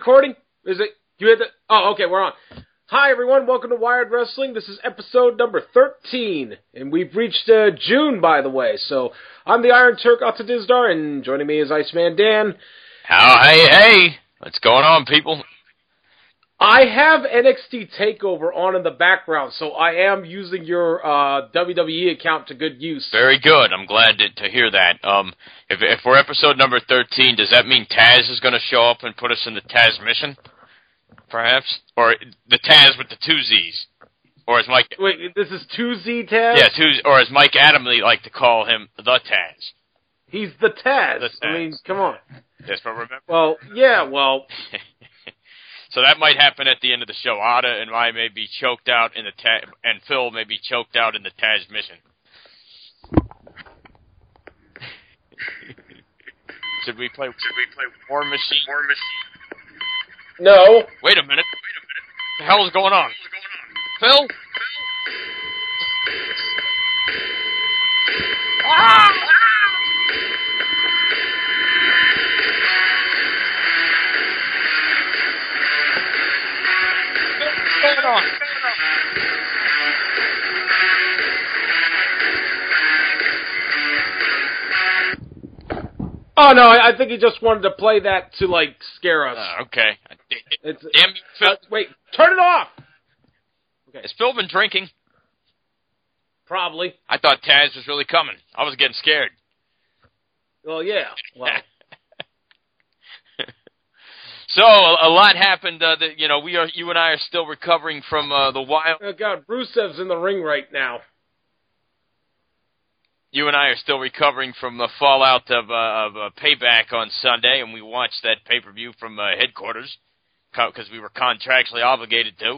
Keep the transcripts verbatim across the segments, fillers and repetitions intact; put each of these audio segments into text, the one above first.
recording? Is it? You hit the? Oh, okay, we're on. Hi, everyone. Welcome to Wired Wrestling. This is episode number thirteen, and we've reached uh, June, by the way. So I'm the Iron Turk, Otto Dizdar, and joining me is Iceman Dan. Oh, hey, hey. What's going on, people? I have N X T TakeOver on in the background, so I am using your uh, W W E account to good use. Very good. I'm glad to, to hear that. Um, if, if we're episode number thirteen, does that mean Taz is going to show up and put us in the Taz mission? Perhaps? Or the Taz with the two Z's? Or as Mike... Wait, this is two Z Taz? Yeah, two, or as Mike Adamley like to call him, the Taz. He's the Taz. The Taz. I mean, come on. Yes, but remember... Well, yeah, well... So that might happen at the end of the show. Ada and I may be choked out in the Taz, and Phil may be choked out in the Taz mission. Should we play? Should we play War Machine? War Machine. No. Wait a minute. Wait a minute. What the hell is going on? Phil? Ah! What's going on? Oh, no, I, I think he just wanted to play that to, like, scare us. Uh, okay. It's, Damn you, Phil. Uh, wait, turn it off! Okay. Has Phil been drinking? Probably. I thought Taz was really coming. I was getting scared. Well, yeah. Well. So, a, a lot happened. Uh, that, you know, we are, you and I are still recovering from uh, the wild... Oh, God, Rusev's in the ring right now. You and I are still recovering from the fallout of, uh, of uh, Payback on Sunday, and we watched that pay-per-view from uh, headquarters because we were contractually obligated to.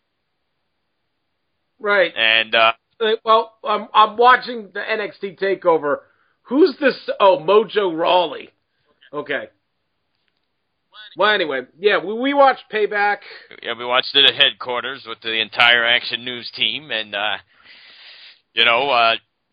Right. And, uh... Well, I'm, I'm watching the N X T TakeOver. Who's this? Oh, Mojo Rawley. Okay. Well, anyway, yeah, we, we watched Payback. Yeah, we watched it at headquarters with the entire Action News team, and, uh, you know, uh,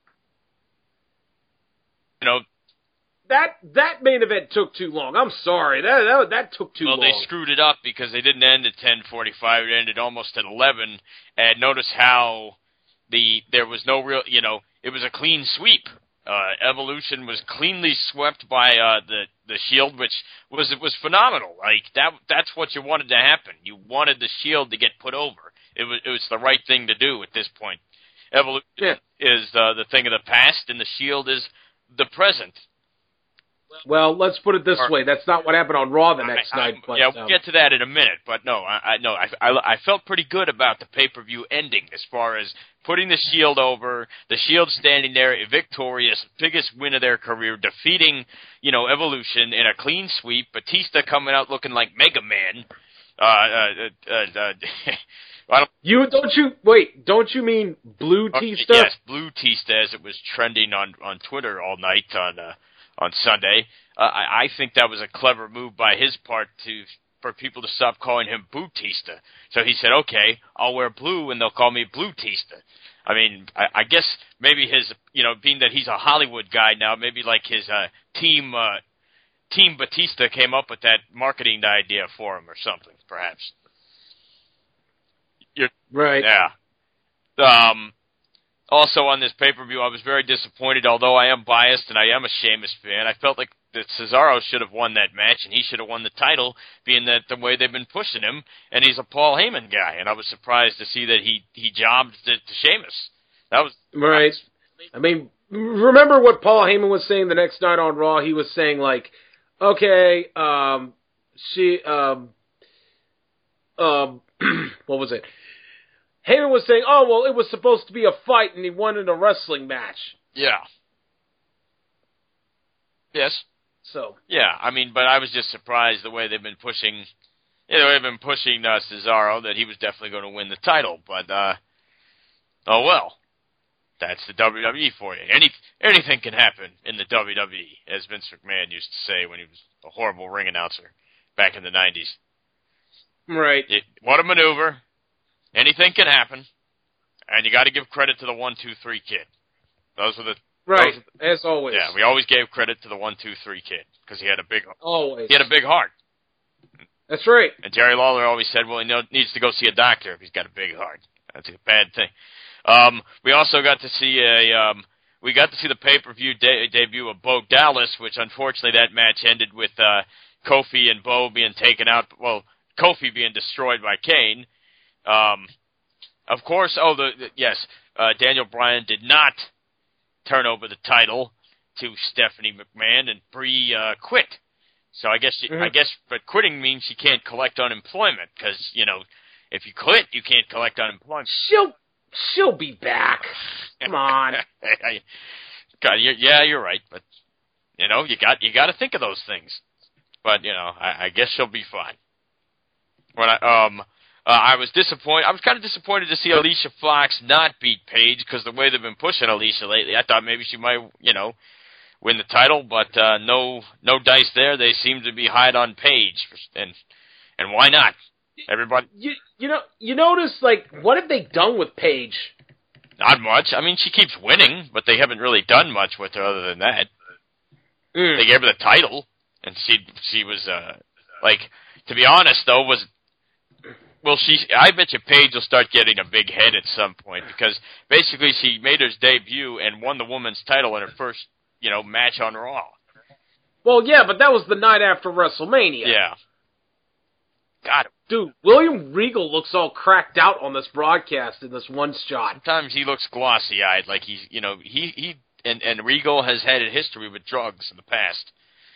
you know, that that main event took too long. I'm sorry, that that, that took too well, long. Well, they screwed it up because they didn't end at ten forty-five. It ended almost at eleven. And notice how the there was no real, you know, it was a clean sweep. Uh, Evolution was cleanly swept by uh, the the Shield, which was it was phenomenal. Like that, that's what you wanted to happen. You wanted the Shield to get put over. It was it was the right thing to do at this point. Evolution yeah. is uh, the thing of the past, and the Shield is the present. Well, let's put it this or, way. That's not what happened on Raw the next I, night. I, but, yeah, um, we'll get to that in a minute. But no, I, I no, I, I, I felt pretty good about the pay-per-view ending as far as putting the Shield over, the Shield standing there victorious, biggest win of their career, defeating, you know, Evolution in a clean sweep. Batista coming out looking like Mega Man. Uh, uh, uh, uh, I don't, you don't you wait? Don't you mean Blue Tista? Uh, yes, Blue Tista, as it was trending on on Twitter all night on uh, on Sunday. Uh, I, I think that was a clever move by his part to for people to stop calling him Bootista. So he said, "Okay, I'll wear blue, and they'll call me Blue Tista." I mean, I, I guess maybe his, you know, being that he's a Hollywood guy now, maybe like his uh, team uh, Team Batista came up with that marketing idea for him or something, perhaps. You're, right. Yeah. Um. Also on this pay-per-view, I was very disappointed, although I am biased and I am a Sheamus fan. I felt like that Cesaro should have won that match, and he should have won the title, being that the way they've been pushing him, and he's a Paul Heyman guy, and I was surprised to see that he, he jobbed to, to Sheamus. That was... Right. I mean, remember what Paul Heyman was saying the next night on Raw? He was saying, like, okay, um, she, um, um, what was it? Heyman was saying, oh, well, it was supposed to be a fight, and he won in a wrestling match. Yeah. Yes. So. Yeah, I mean, but I was just surprised the way they've been pushing, you know, they've been pushing uh, Cesaro, that he was definitely going to win the title, but, uh, oh well. That's the W W E for you. Any, anything can happen in the W W E, as Vince McMahon used to say when he was a horrible ring announcer back in the nineties. Right. It, what a maneuver. Anything can happen, and you got to give credit to the one, two, three kid. Those were the right, those were, as always. Yeah, we always gave credit to the one, two, three kid because he had a big always he had a big heart. That's right. And Jerry Lawler always said, well, he needs to go see a doctor if he's got a big heart. That's a bad thing. Um, we also got to see a um, we got to see the pay-per-view de- debut of Bo Dallas, which unfortunately that match ended with uh, Kofi and Bo being taken out. Well, Kofi being destroyed by Kane. Um, of course, oh, the, the yes, uh, Daniel Bryan did not turn over the title to Stephanie McMahon, and Brie uh, quit. So I guess, mm-hmm. I guess, but quitting means she can't collect unemployment because, you know, if you quit, you can't collect unemployment. She'll, she'll be back. Come on. God, yeah, you're right, but you know, you got, you got to think of those things. But you know, I, I guess she'll be fine. When I, um, uh, I was disappointed. I was kind of disappointed to see Alicia Fox not beat Paige because the way they've been pushing Alicia lately, I thought maybe she might, you know, win the title, but uh, no, no dice there. They seem to be high on Paige, and and why not? Everybody, you you know, you notice like what have they done with Paige? Not much. I mean, she keeps winning, but they haven't really done much with her other than that. Mm. They gave her the title, and she she was uh, like, to be honest though, was well, she I bet you Paige will start getting a big head at some point because basically she made her debut and won the women's title in her first, you know, match on Raw. Well, yeah, but that was the night after WrestleMania. Yeah. God, dude, William Regal looks all cracked out on this broadcast in this one shot. Sometimes he looks glossy-eyed, like he's, you know, he he and and Regal has had a history with drugs in the past.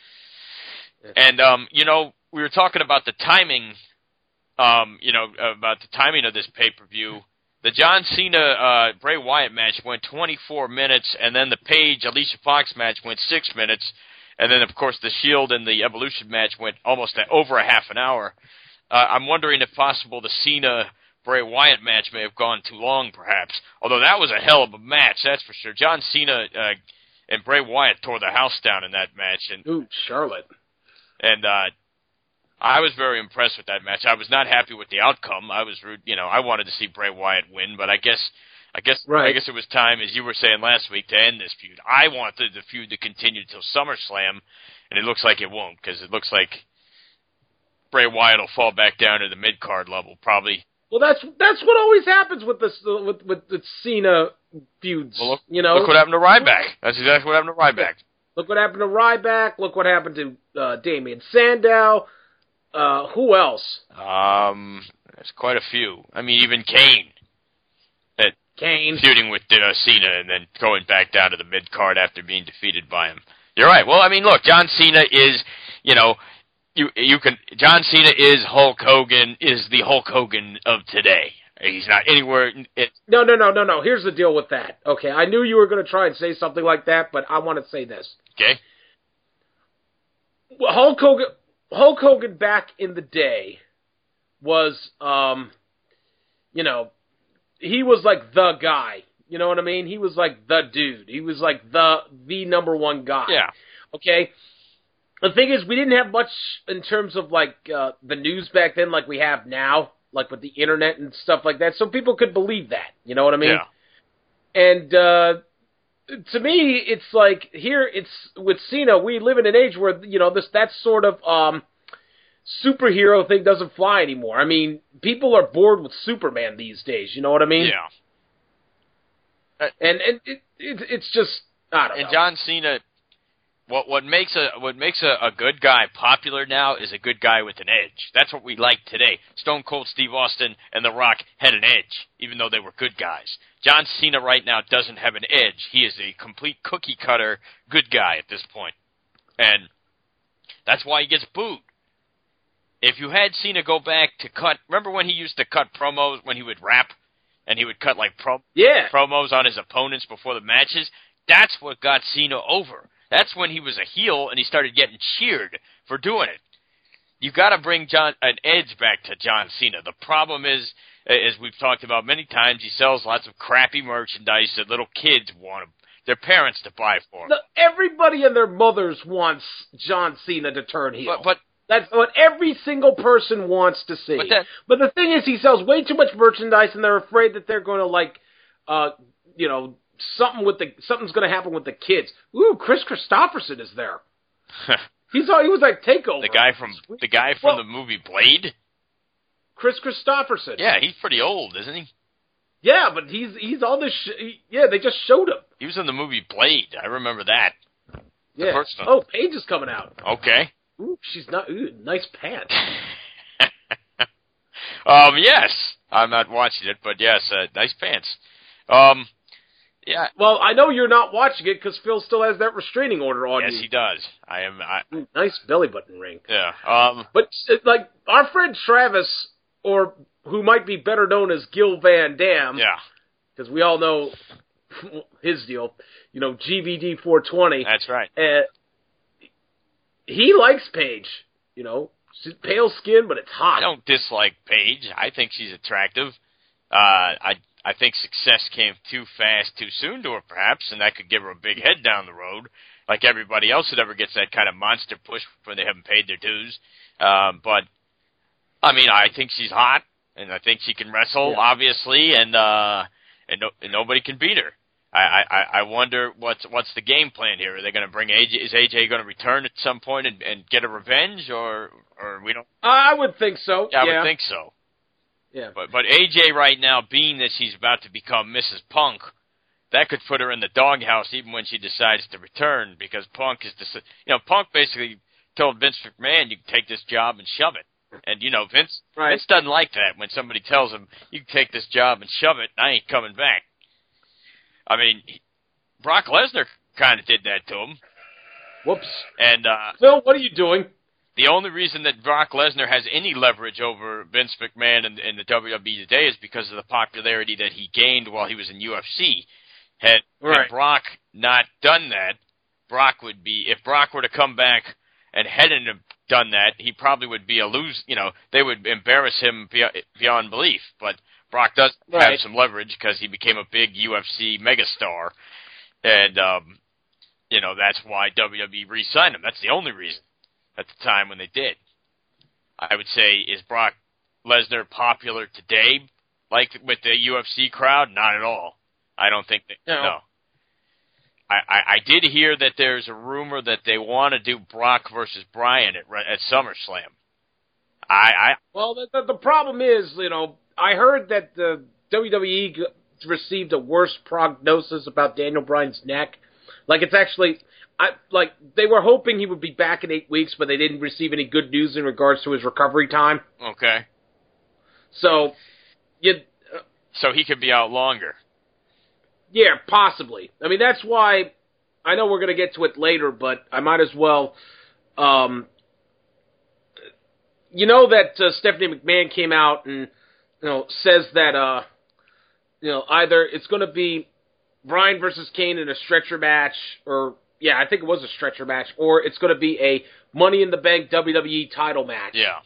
And um, you know, we were talking about the timing, um, you know, about the timing of this pay-per-view. The John Cena uh, Bray Wyatt match went twenty-four minutes, and then the Paige Alicia Fox match went six minutes, and then of course the Shield and the Evolution match went almost a, over a half an hour. Uh, I'm wondering if possible the Cena Bray Wyatt match may have gone too long, perhaps. Although that was a hell of a match, that's for sure. John Cena uh, and Bray Wyatt tore the house down in that match, and ooh, Charlotte. And uh, I was very impressed with that match. I was not happy with the outcome. I was, you know, I wanted to see Bray Wyatt win, but I guess, I guess, right. I guess it was time, as you were saying last week, to end this feud. I wanted the feud to continue till SummerSlam, and it looks like it won't because it looks like Bray Wyatt will fall back down to the mid card level, probably. Well, that's that's what always happens with this with with the Cena feuds. Well, look, you know, look what happened to Ryback. That's exactly what happened to Ryback. Look what happened to Ryback. Look what happened to uh, Damien Sandow. Uh, who else? Um, there's quite a few. I mean, even Kane. That Kane feuding with uh, Cena and then going back down to the mid card after being defeated by him. You're right. Well, I mean, look, John Cena is, you know. You you can John Cena is Hulk Hogan is the Hulk Hogan of today. He's not anywhere. It, no, no, no, no, no. Here's the deal with that. Okay, I knew you were going to try and say something like that, but I want to say this. Okay. Well, Hulk Hogan, Hulk Hogan back in the day was, um, you know, he was like the guy. You know what I mean? He was like the dude. He was like the the number one guy. Yeah. Okay. The thing is, we didn't have much in terms of, like, uh, the news back then like we have now, like with the internet and stuff like that, so people could believe that, you know what I mean? Yeah. And uh, to me, it's like, here, it's with Cena, we live in an age where, you know, this that sort of um, superhero thing doesn't fly anymore. I mean, people are bored with Superman these days, you know what I mean? Yeah. Uh, and and it, it, it's just, I don't and know. And John Cena... What what makes a what makes a, a good guy popular now is a good guy with an edge. That's what we like today. Stone Cold Steve Austin and The Rock had an edge, even though they were good guys. John Cena right now doesn't have an edge. He is a complete cookie cutter good guy at this point, and that's why he gets booed. If you had Cena go back to cut, remember when he used to cut promos when he would rap, and he would cut like pro yeah. promos on his opponents before the matches? That's what got Cena over. That's when he was a heel and he started getting cheered for doing it. You got to bring John an edge back to John Cena. The problem is, as we've talked about many times, he sells lots of crappy merchandise that little kids want their parents to buy for them. Everybody and their mothers wants John Cena to turn heel. But, but that's what every single person wants to see. But, that, but the thing is, he sells way too much merchandise, and they're afraid that they're going to like, uh, you know. Something with the something's going to happen with the kids. Ooh, Chris Christopherson is there. He's all, he was like Takeover. The guy from the guy from well, the movie Blade. Chris Christopherson. Yeah, he's pretty old, isn't he? Yeah, but he's he's on this. Sh- he, yeah, they just showed him. He was in the movie Blade. I remember that. Yeah. Oh, Paige is coming out. Okay. Ooh, she's not. Ooh, nice pants. um. Yes, I'm not watching it, but yes, uh, nice pants. Um. Yeah. Well, I know you're not watching it because Phil still has that restraining order on yes, you. Yes, he does. I am. I, Ooh, nice belly button ring. Yeah. Um. But like our friend Travis, or who might be better known as Gil Van Dam. Yeah. Because we all know his deal. You know, G V D four twenty. That's right. Uh, he likes Paige. You know, she's pale skin, but it's hot. I don't dislike Paige. I think she's attractive. Uh, I I think success came too fast, too soon to her, perhaps, and that could give her a big head down the road, like everybody else that ever gets that kind of monster push when they haven't paid their dues. Um, but I mean, I think she's hot, and I think she can wrestle, yeah. obviously, and uh, and, no, and nobody can beat her. I, I, I wonder what's what's the game plan here. Are they going to bring A J? Is A J going to return at some point and, and get a revenge, or or we don't? I would think so. Yeah, I yeah. would think so. Yeah. But but A J right now, being that she's about to become Missus Punk, that could put her in the doghouse even when she decides to return, because Punk is the you know Punk basically told Vince McMahon, you can take this job and shove it. And you know Vince right. Vince doesn't like that when somebody tells him you can take this job and shove it, and I ain't coming back. I mean, Brock Lesnar kind of did that to him. Whoops. And uh, Phil, what are you doing? The only reason that Brock Lesnar has any leverage over Vince McMahon in, in the W W E today is because of the popularity that he gained while he was in U F C. Had, right. had Brock not done that, Brock would be, if Brock were to come back and hadn't have done that, he probably would be a lose, you know, they would embarrass him beyond belief. But Brock does right. have some leverage because he became a big U F C megastar. And, um, you know, that's why W W E re-signed him. That's the only reason at the time when they did. I would say, is Brock Lesnar popular today, like with the U F C crowd? Not at all. I don't think that, no. no. I, I, I did hear that there's a rumor that they want to do Brock versus Bryan at, at SummerSlam. I, I Well, the, the, the problem is, you know, I heard that the W W E received a worse prognosis about Daniel Bryan's neck. Like, it's actually, I like, they were hoping he would be back in eight weeks, but they didn't receive any good news in regards to his recovery time. Okay. So, you... Uh, so he could be out longer. Yeah, possibly. I mean, that's why, I know we're going to get to it later, but I might as well, um... You know that uh, Stephanie McMahon came out and, you know, says that, uh, you know, either it's going to be Bryan versus Kane in a stretcher match, or, yeah, I think it was a stretcher match, or it's going to be a Money in the Bank W W E title match. Yeah.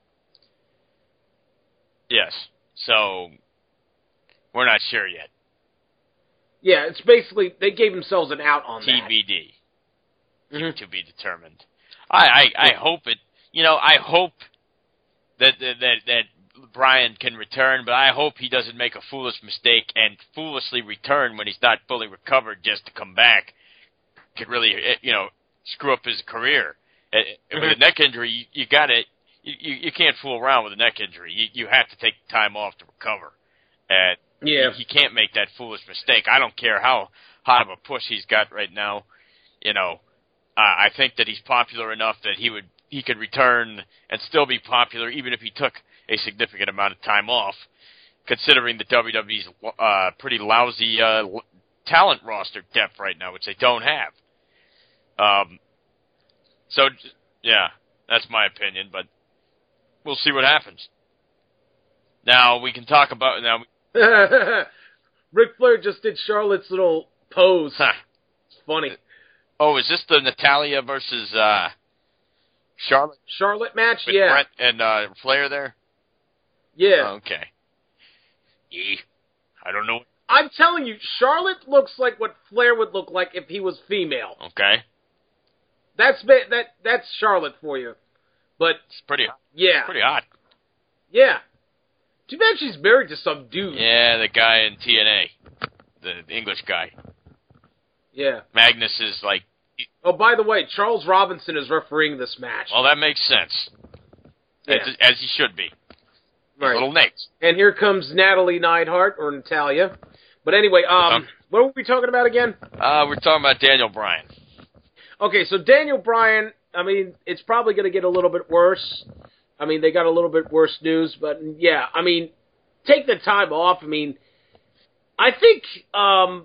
Yes. So, we're not sure yet. Yeah, it's basically, they gave themselves an out on T B D. that. T B D. Mm-hmm. To be determined. I, I, I hope it, you know, I hope that, that, that, that Bryan can return, but I hope he doesn't make a foolish mistake and foolishly return when he's not fully recovered just to come back. Could really, you know, screw up his career. Mm-hmm. With a neck injury, you, you gotta, you, you can't fool around with a neck injury. You, you have to take time off to recover. And yeah. he, he can't make that foolish mistake. I don't care how hot of a push he's got right now. You know, uh, I think that he's popular enough that he would, he could return and still be popular even if he took a significant amount of time off, considering the W W E's uh, pretty lousy uh, talent roster depth right now, which they don't have. Um, so, yeah, that's my opinion, but we'll see what happens. Now, we can talk about... now. Ric Flair just did Charlotte's little pose. Huh. It's funny. Oh, is this the Natalya versus... Uh, Charlotte Charlotte match, with yeah. Brett and uh, Flair there? Yeah. Okay. Yeah. I don't know. I'm telling you, Charlotte looks like what Flair would look like if he was female. Okay. That's that that's Charlotte for you. But it's pretty hot. Yeah. Pretty hot. Yeah. Too bad she's married to some dude. Yeah, the guy in T N A. The English guy. Yeah. Magnus is like Oh, by the way, Charles Robinson is refereeing this match. Well, that makes sense. Yeah. As, as he should be. Right. Little Nate. And here comes Natalie Neidhart, or Natalia. But anyway, um, what were we talking about again? Uh, we're talking about Daniel Bryan. Okay, so Daniel Bryan, I mean, it's probably going to get a little bit worse. I mean, they got a little bit worse news, but yeah, I mean, take the time off. I mean, I think um,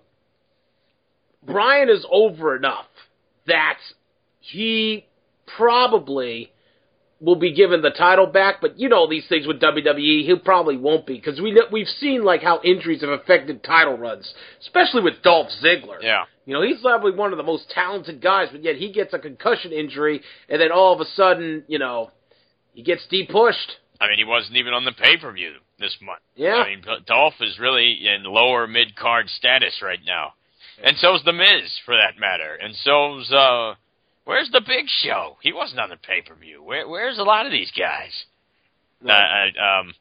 Bryan is over enough that he probably will be given the title back, but you know these things with W W E, he probably won't be, because we, we've seen like how injuries have affected title runs, especially with Dolph Ziggler. Yeah. You know, he's probably one of the most talented guys, but yet he gets a concussion injury, and then all of a sudden, you know, he gets de-pushed. I mean, he wasn't even on the pay-per-view this month. Yeah. I mean, Dolph is really in lower mid-card status right now. And so's The Miz, for that matter. And so's, uh, where's the Big Show? He wasn't on the pay-per-view. Where, where's a lot of these guys? Right. Uh, I, um,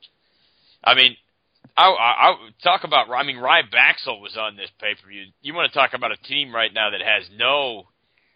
I mean, I, I, I talk about, I mean, Ryback was on this pay-per-view. You want to talk about a team right now that has no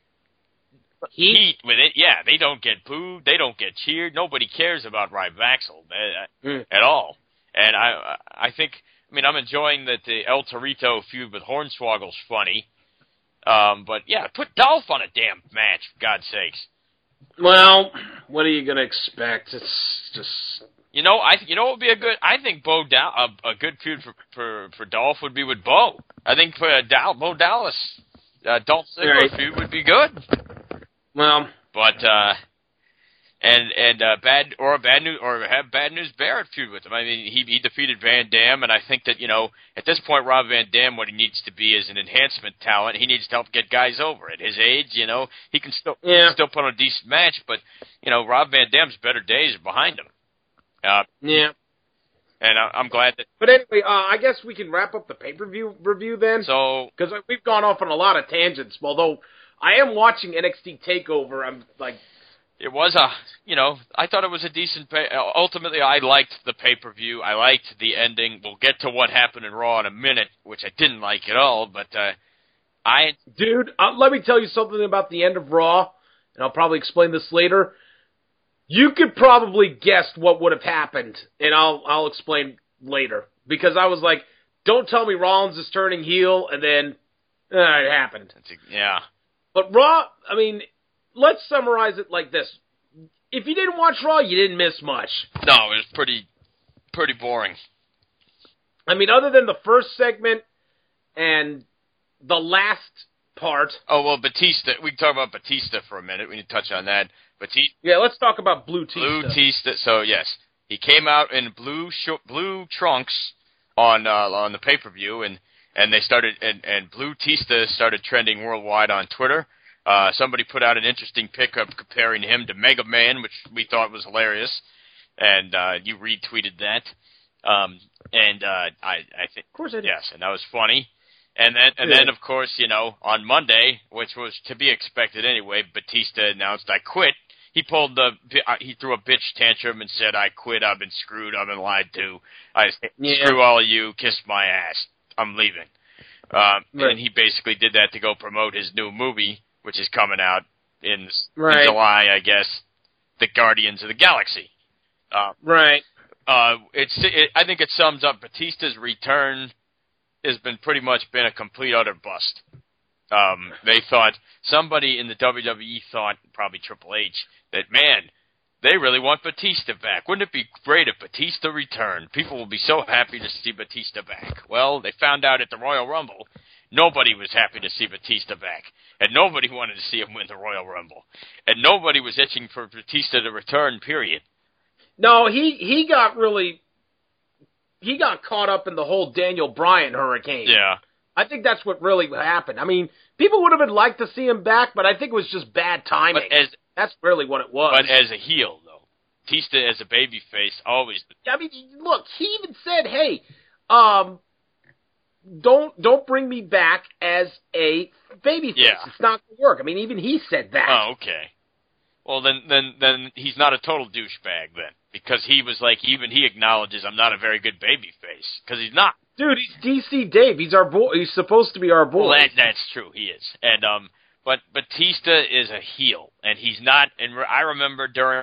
heat, heat with it? Yeah, they don't get booed. They don't get cheered. Nobody cares about Ryback mm. at all. And I I think, I mean, I'm enjoying that the El Torito feud with Hornswoggle's funny. Um, but, yeah, put Dolph on a damn match, for God's sakes. Well, what are you going to expect? It's just... You know, I you know what would be a good. I think Bo da- a, a good feud for, for for Dolph would be with Bo. I think for uh, Dal- Bo Dallas, uh, Dolph Ziggler right. feud would be good. Well, but uh, and and uh, bad or a bad news or have Bad News Barrett feud with him. I mean, he he defeated Van Dam, and I think that you know at this point Rob Van Dam, what he needs to be is an enhancement talent. He needs to help get guys over. At his age, you know, he can still yeah. still put on a decent match, but you know Rob Van Dam's better days are behind him. Uh, yeah. And I, I'm glad that... But anyway, uh, I guess we can wrap up the pay-per-view review then. So... Because we've gone off on a lot of tangents, although I am watching N X T TakeOver. I'm like... It was a... You know, I thought it was a decent... Pay, ultimately, I liked the pay-per-view. I liked the ending. We'll get to what happened in Raw in a minute, which I didn't like at all, but uh, I... Dude, uh, let me tell you something about the end of Raw, and I'll probably explain this later. You could probably guess what would have happened, and I'll I'll explain later. Because I was like, don't tell me Rollins is turning heel, and then uh, it happened. Yeah. But Raw, I mean, let's summarize it like this. If you didn't watch Raw, you didn't miss much. No, it was pretty, pretty boring. I mean, other than the first segment and the last part. Oh, well, Batista. We can talk about Batista for a minute. We need to touch on that. Batista. Yeah, let's talk about Blue Tista. Blue Tista. So yes, he came out in blue sh- blue trunks on uh, on the pay per view, and, and they started and, and Blue Tista started trending worldwide on Twitter. Uh, somebody put out an interesting pickup comparing him to Mega Man, which we thought was hilarious, and uh, you retweeted that. Um, and uh, I I think of course I did. Yes, and that was funny. And then, and then, of course, you know, on Monday, which was to be expected anyway, Batista announced, "I quit." He pulled the, he threw a bitch tantrum and said, "I quit. I've been screwed. I've been lied to. I yeah. screw all of you. Kiss my ass. I'm leaving." Um, right. And he basically did that to go promote his new movie, which is coming out in, right. in July, I guess, The Guardians of the Galaxy. Uh, right. Uh, it's. It, I think it sums up Batista's return. Has been pretty much been a complete utter bust. Um, they thought somebody in the W W E thought, probably Triple H, that man, they really want Batista back. Wouldn't it be great if Batista returned? People will be so happy to see Batista back. Well, they found out at the Royal Rumble, nobody was happy to see Batista back, and nobody wanted to see him win the Royal Rumble, and nobody was itching for Batista to return. Period. No, he he got really. He got caught up in the whole Daniel Bryan hurricane. Yeah. I think that's what really happened. I mean, people would have been like to see him back, but I think it was just bad timing. But as, that's really what it was. But as a heel, though, Batista as a babyface always. I mean, look, he even said, "Hey, um, don't don't bring me back as a babyface. Yeah. It's not going to work." I mean, even he said that. Oh, okay. Well, then, then, then he's not a total douchebag then, because he was like, even he acknowledges I'm not a very good baby face, because he's not. Dude, he's D C Dave. He's our boy. He's supposed to be our boy. Well, that, that's true. He is. And um, but Batista is a heel, and he's not. And I remember during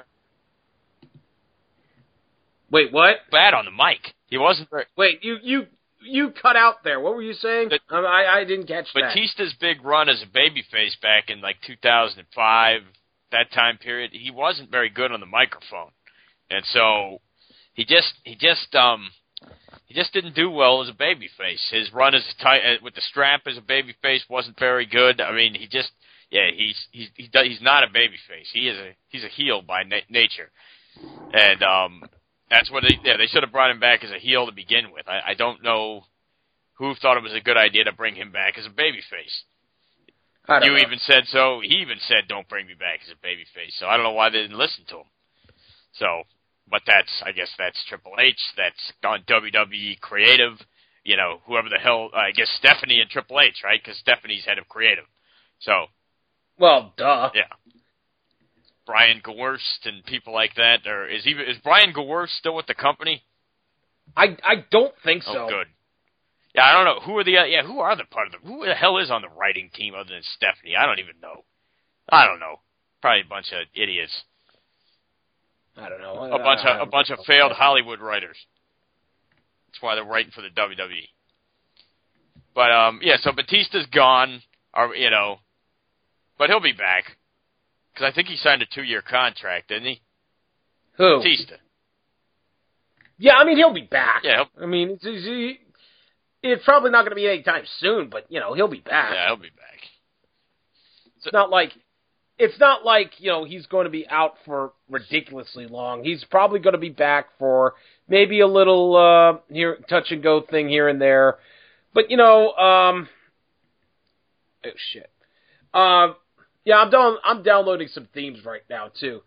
Wait, what? bad on the mic. He wasn't very. Wait, you you you cut out there. What were you saying? But, um, I I didn't catch that. Batista's big run as a babyface back in like two thousand five, that time period, he wasn't very good on the microphone, and so he just he just um. He just didn't do well as a babyface. His run as a tight, uh, with the strap as a babyface wasn't very good. I mean, he just, yeah, he's he's he does, he's not a babyface. He is a he's a heel by na- nature, and um, that's what they yeah they should have brought him back as a heel to begin with. I, I don't know who thought it was a good idea to bring him back as a babyface. I don't You know. even said so. He even said, "Don't bring me back as a babyface." So I don't know why they didn't listen to him. So. But that's, I guess that's Triple H, that's on W W E Creative, you know, whoever the hell, I guess Stephanie and Triple H, right? Because Stephanie's head of Creative. So. Well, duh. Yeah. Brian Gewirtz and people like that, or is he, is Brian Gewirtz still with the company? I I don't think so. Oh, good. Yeah, I don't know. Who are the, yeah, who are the part of the, who the hell is on the writing team other than Stephanie? I don't even know. I don't know. Probably a bunch of idiots. I don't know. A bunch of a bunch of failed Hollywood writers. That's why they're writing for the W W E. But um, yeah. So Batista's gone, or you know, but he'll be back because I think he signed a two-year contract, didn't he? Who? Batista. Yeah, I mean he'll be back. Yeah. He'll, I mean it's, it's, it's probably not going to be anytime soon, but you know he'll be back. yeah, he'll be back. It's not like. It's not like, you know, he's going to be out for ridiculously long. He's probably going to be back for maybe a little uh, here touch and go thing here and there. But, you know, um, oh, shit. Uh, yeah, I'm down, I'm downloading some themes right now, too.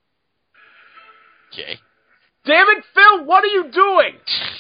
Okay. Damn it, Phil, what are you doing?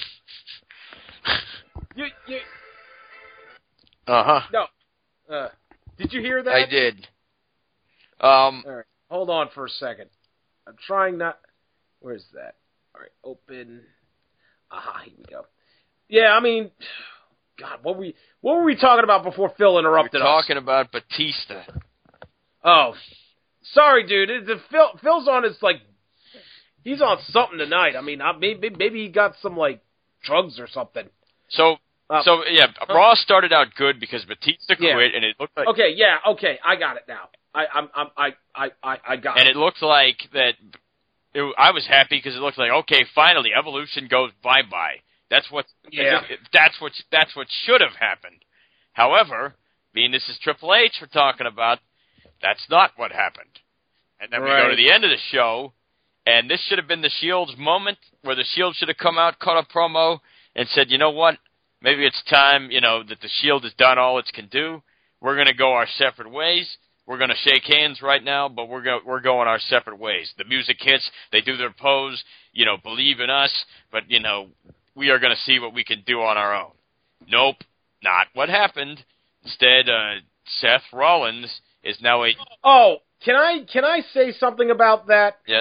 you, you, Uh-huh. no. Uh, did you hear that? I did. Um, All right, hold on for a second. I'm trying not. Where's that? All right, open. Aha, here we go. Yeah, I mean, God, what were we what were we talking about before Phil interrupted we're talking us? about Batista. Oh, sorry, dude. It, the Phil Phil's on his like, he's on something tonight. I mean, I, maybe maybe he got some like drugs or something. So. Uh, So yeah, huh? Raw started out good because Batista Yeah. quit, and it looked like Okay, yeah, okay, I got it now. I I'm, I'm I I I I got and it. it looked like that. It, I was happy because it looked like okay, finally, Evolution goes bye bye. That's what. Yeah. That's what. That's what should have happened. However, being this is Triple H we're talking about, that's not what happened. And then we go Right. to the end of the show, and this should have been the Shield's moment where the Shield should have come out, cut a promo, and said, you know what? Maybe it's time, you know, that the Shield has done all it can do. We're going to go our separate ways. We're going to shake hands right now, but we're go- we're going our separate ways. The music hits, they do their pose, you know, believe in us, but, you know, we are going to see what we can do on our own. Nope, not what happened. Instead, uh, Seth Rollins is now a... Oh, can I can I say something about that? Yes?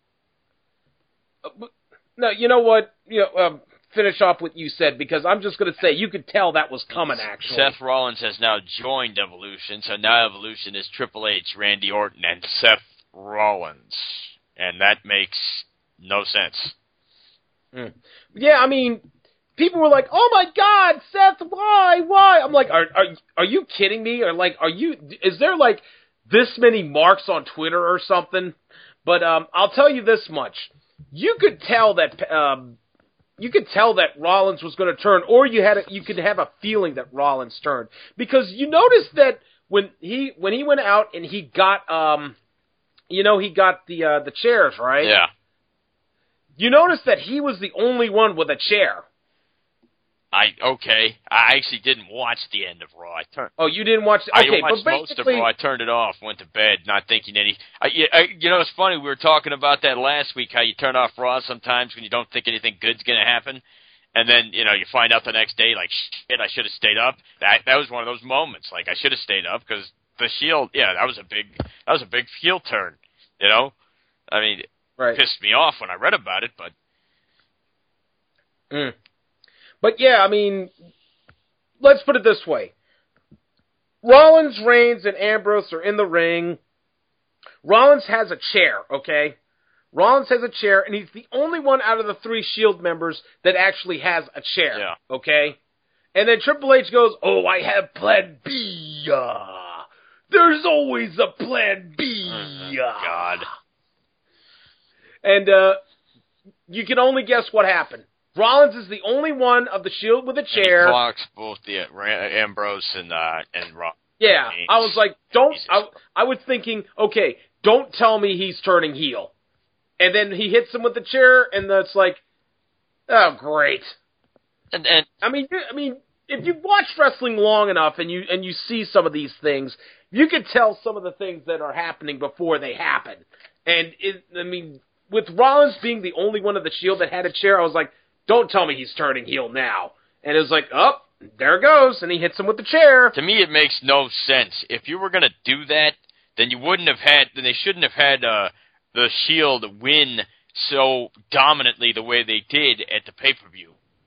Uh, No, you know what? You know, um, finish off what you said, because I'm just going to say you could tell that was coming, actually. Seth Rollins has now joined Evolution, so now Evolution is Triple H, Randy Orton, and Seth Rollins. And that makes no sense. Mm. Yeah, I mean, people were like, "Oh my God, Seth, why, why?" I'm like, "Are are are you kidding me? Or like, are you? Is there like this many marks on Twitter or something?" But um, I'll tell you this much: you could tell that um, you could tell that Rollins was going to turn, or you had a, you could have a feeling that Rollins turned, because you noticed that when he when he went out and he got um, you know, he got the uh, the chairs, right? Yeah. You noticed that he was the only one with a chair. I okay. I actually didn't watch the end of Raw. I turned. Oh, you didn't watch? I Okay, watched but most of basically, Raw. I turned it off, went to bed, not thinking any. I, I, you know, it's funny. We were talking about that last week. How you turn off Raw sometimes when you don't think anything good's going to happen, and then you know you find out the next day, like shit, I should have stayed up. That that was one of those moments. Like I should have stayed up because the Shield. Yeah, that was a big. That was a big heel turn. You know, I mean, it right. pissed me off when I read about it, but. Mm. But yeah, I mean, let's put it this way. Rollins, Reigns, and Ambrose are in the ring. Rollins has a chair, okay? Rollins has a chair, and he's the only one out of the three Shield members that actually has a chair, yeah. okay? And then Triple H goes, oh, I have Plan B. Uh, there's always a Plan B. Uh. God. And uh, you can only guess what happened. Rollins is the only one of the Shield with a chair. And he clocks both the uh, Ambrose and uh, and Rollins. Yeah, I was like, don't. I, I was thinking, okay, don't tell me he's turning heel. And then he hits him with the chair, and it's like, oh, great. And and I mean, I mean, if you've watched wrestling long enough, and you and you see some of these things, you can tell some of the things that are happening before they happen. And it, I mean, with Rollins being the only one of the Shield that had a chair, I was like, don't tell me he's turning heel now. And it was like, oh, there it goes, and he hits him with the chair. To me, it makes no sense. If you were going to do that, then you wouldn't have had, then they shouldn't have had uh, the Shield win so dominantly the way they did at the pay-per-view.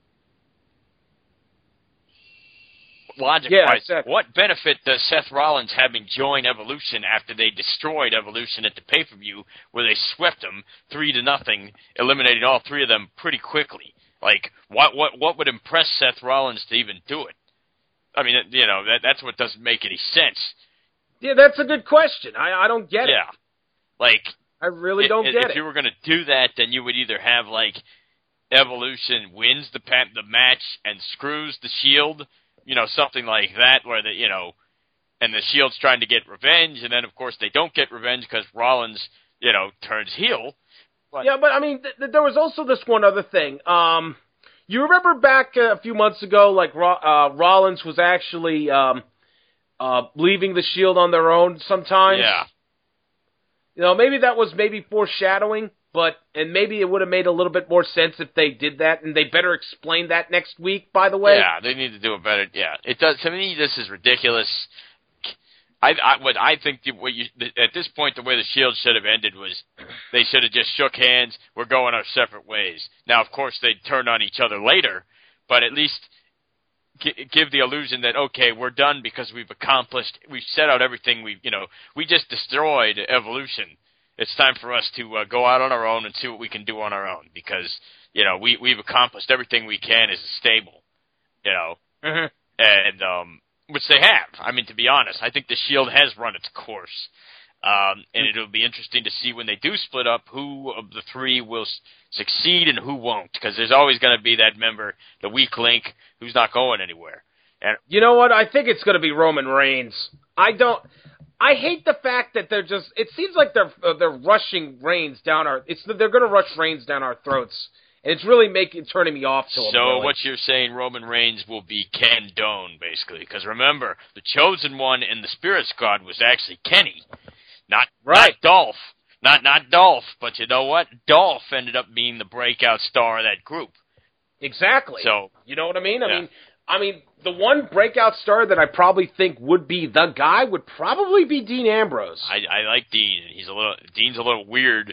Logic-wise, yeah, exactly. What benefit does Seth Rollins having joined Evolution after they destroyed Evolution at the pay-per-view, where they swept them three to nothing, eliminating all three of them pretty quickly? Like, what what what would impress Seth Rollins to even do it? I mean, you know, that that's what doesn't make any sense. Yeah, that's a good question. I I don't get yeah. it. Yeah, like I really it, don't it, get if it. If you were going to do that, then you would either have like Evolution wins the pa- the match and screws the Shield, you know, something like that, where the you know, and the Shield's trying to get revenge, and then of course they don't get revenge because Rollins, you know, turns heel. But, yeah, but I mean, th- th- there was also this one other thing. Um, you remember back uh, a few months ago, like Ro- uh, Rollins was actually um, uh, leaving the Shield on their own sometimes. Yeah. You know, maybe that was maybe foreshadowing, but and maybe it would have made a little bit more sense if they did that, and they better explain that next week. By the way. Yeah, they need to do a better. Yeah, it does. To me, this is ridiculous. I, I what I think the, what you at this point the way the Shield should have ended was they should have just shook hands. We're going our separate ways. Now, of course, they'd turn on each other later, but at least g- give the illusion that okay, we're done because we've accomplished. We've set out everything. We you know we just destroyed Evolution. It's time for us to uh, go out on our own and see what we can do on our own because you know we we've accomplished everything we can as a stable. You know, mm-hmm. and um. Which they have. I mean, to be honest, I think the Shield has run its course. Um, and it'll be interesting to see when they do split up who of the three will s- succeed and who won't. Because there's always going to be that member, the weak link, who's not going anywhere. And you know what? I think it's going to be Roman Reigns. I don't... I hate the fact that they're just... It seems like they're uh, they're rushing Reigns down our... It's They're going to rush Reigns down our throats. And it's really making turning me off to him. So really. what you're saying, Roman Reigns will be Ken Doane, basically. Because remember, the Chosen One in the Spirit Squad was actually Kenny, not, right. not Dolph. Not not Dolph, but you know what? Dolph ended up being the breakout star of that group. Exactly. So you know what I mean? I yeah. mean, I mean, the one breakout star that I probably think would be the guy would probably be Dean Ambrose. I, I like Dean. He's a little Dean's a little weird,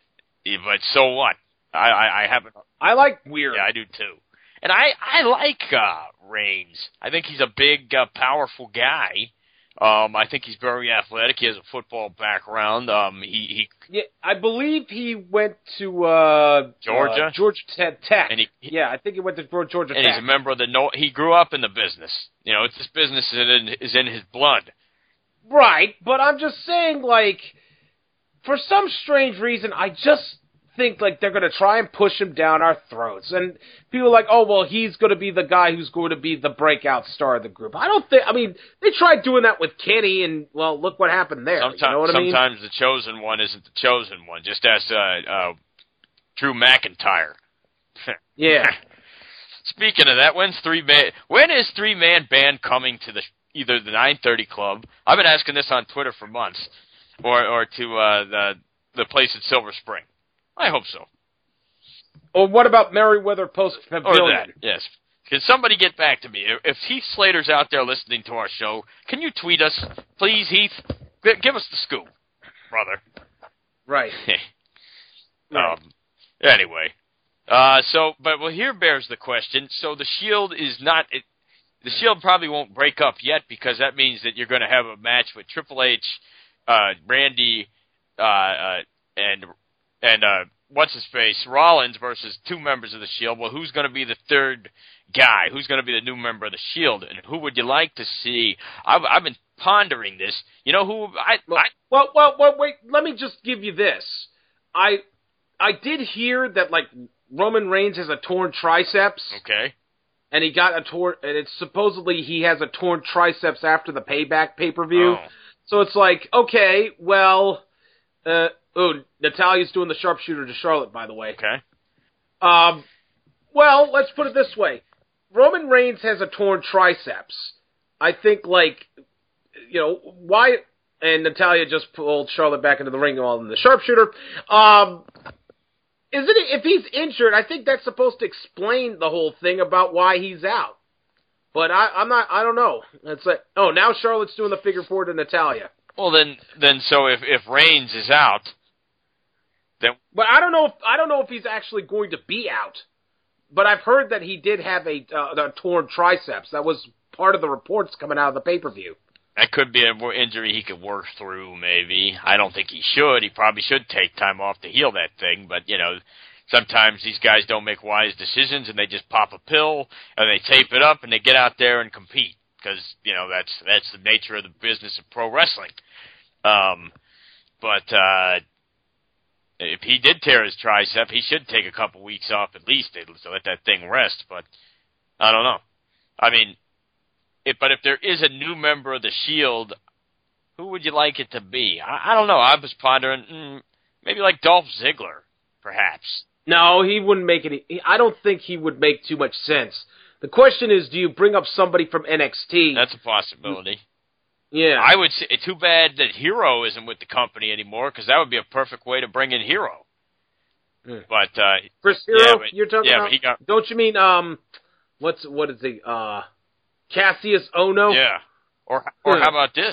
but so what? I, I, I haven't. I like weird. Yeah, I do too. And I, I like uh, Reigns. I think he's a big, uh, powerful guy. Um, I think he's very athletic. He has a football background. Um, he, he yeah, I believe he went to uh, Georgia, uh, Georgia Tech. And he, he, yeah, I think he went to Georgia and Tech. he's a member of the. No, he grew up in the business. You know, it's this business is in, is in his blood. Right, but I'm just saying, like, for some strange reason, I just think like they're going to try and push him down our throats, and people are like, oh well, he's going to be the guy who's going to be the breakout star of the group. I don't think. I mean, they tried doing that with Kenny, and well, look what happened there. Sometimes, you know what I mean? sometimes the chosen one isn't the chosen one. Just ask uh, uh, Drew McIntyre. Yeah. Speaking of that, when's three man? When is three man band coming to the either the nine thirty Club? I've been asking this on Twitter for months, or or to uh, the the place at Silver Spring. I hope so. Or what about Merriweather Post Pavilion? Or that, yes. Can somebody get back to me? If Heath Slater's out there listening to our show, can you tweet us, please, Heath? Give us the scoop, brother. Right. um. Anyway, uh, so but well, here bears the question. So the Shield is not. It, the Shield probably won't break up yet because that means that you're going to have a match with Triple H, uh, Randy, uh, uh, and and uh, what's his face Rollins versus two members of the Shield. Well, who's going to be the third guy? Who's going to be the new member of the Shield? And who would you like to see? I've, I've been pondering this. You know who? I, well, I well, well, well, wait. Let me just give you this. I I did hear that like Roman Reigns has a torn triceps. Okay. And he got a torn, and it's supposedly he has a torn triceps after the Payback pay-per-view. Oh. So it's like, okay, well, uh, oh, Natalia's doing the sharpshooter to Charlotte, by the way. Okay. Um, well, let's put it this way. Roman Reigns has a torn triceps. I think, like, you know, why, and Natalia just pulled Charlotte back into the ring while in the sharpshooter. Um, isn't it, if he's injured, I think that's supposed to explain the whole thing about why he's out. But I, I'm not, I don't know. It's like, oh, now Charlotte's doing the figure four to Natalia. Well, then, then so if, if Reigns is out, then. But I don't know if, I don't know if he's actually going to be out. But I've heard that he did have a, uh, a torn triceps. That was part of the reports coming out of the pay-per-view. That could be an injury he could work through, maybe. I don't think he should. He probably should take time off to heal that thing. But, you know, sometimes these guys don't make wise decisions, and they just pop a pill, and they tape it up, and they get out there and compete. Because, you know, that's that's the nature of the business of pro wrestling. Um, but uh, if he did tear his tricep, he should take a couple weeks off at least to let that thing rest. But I don't know. I mean... If, but if there is a new member of the Shield, who would you like it to be? I, I don't know. I was pondering mm, maybe like Dolph Ziggler, perhaps. No, he wouldn't make any. I don't think he would make too much sense. The question is, do you bring up somebody from N X T? That's a possibility. Yeah. I would say too bad that Hero isn't with the company anymore because that would be a perfect way to bring in Hero. Mm. But uh, Chris Hero, yeah, but, you're talking yeah, about? But he got, don't you mean um, what's what is he uh? Cassius Ohno? Yeah. Or or yeah. how about this?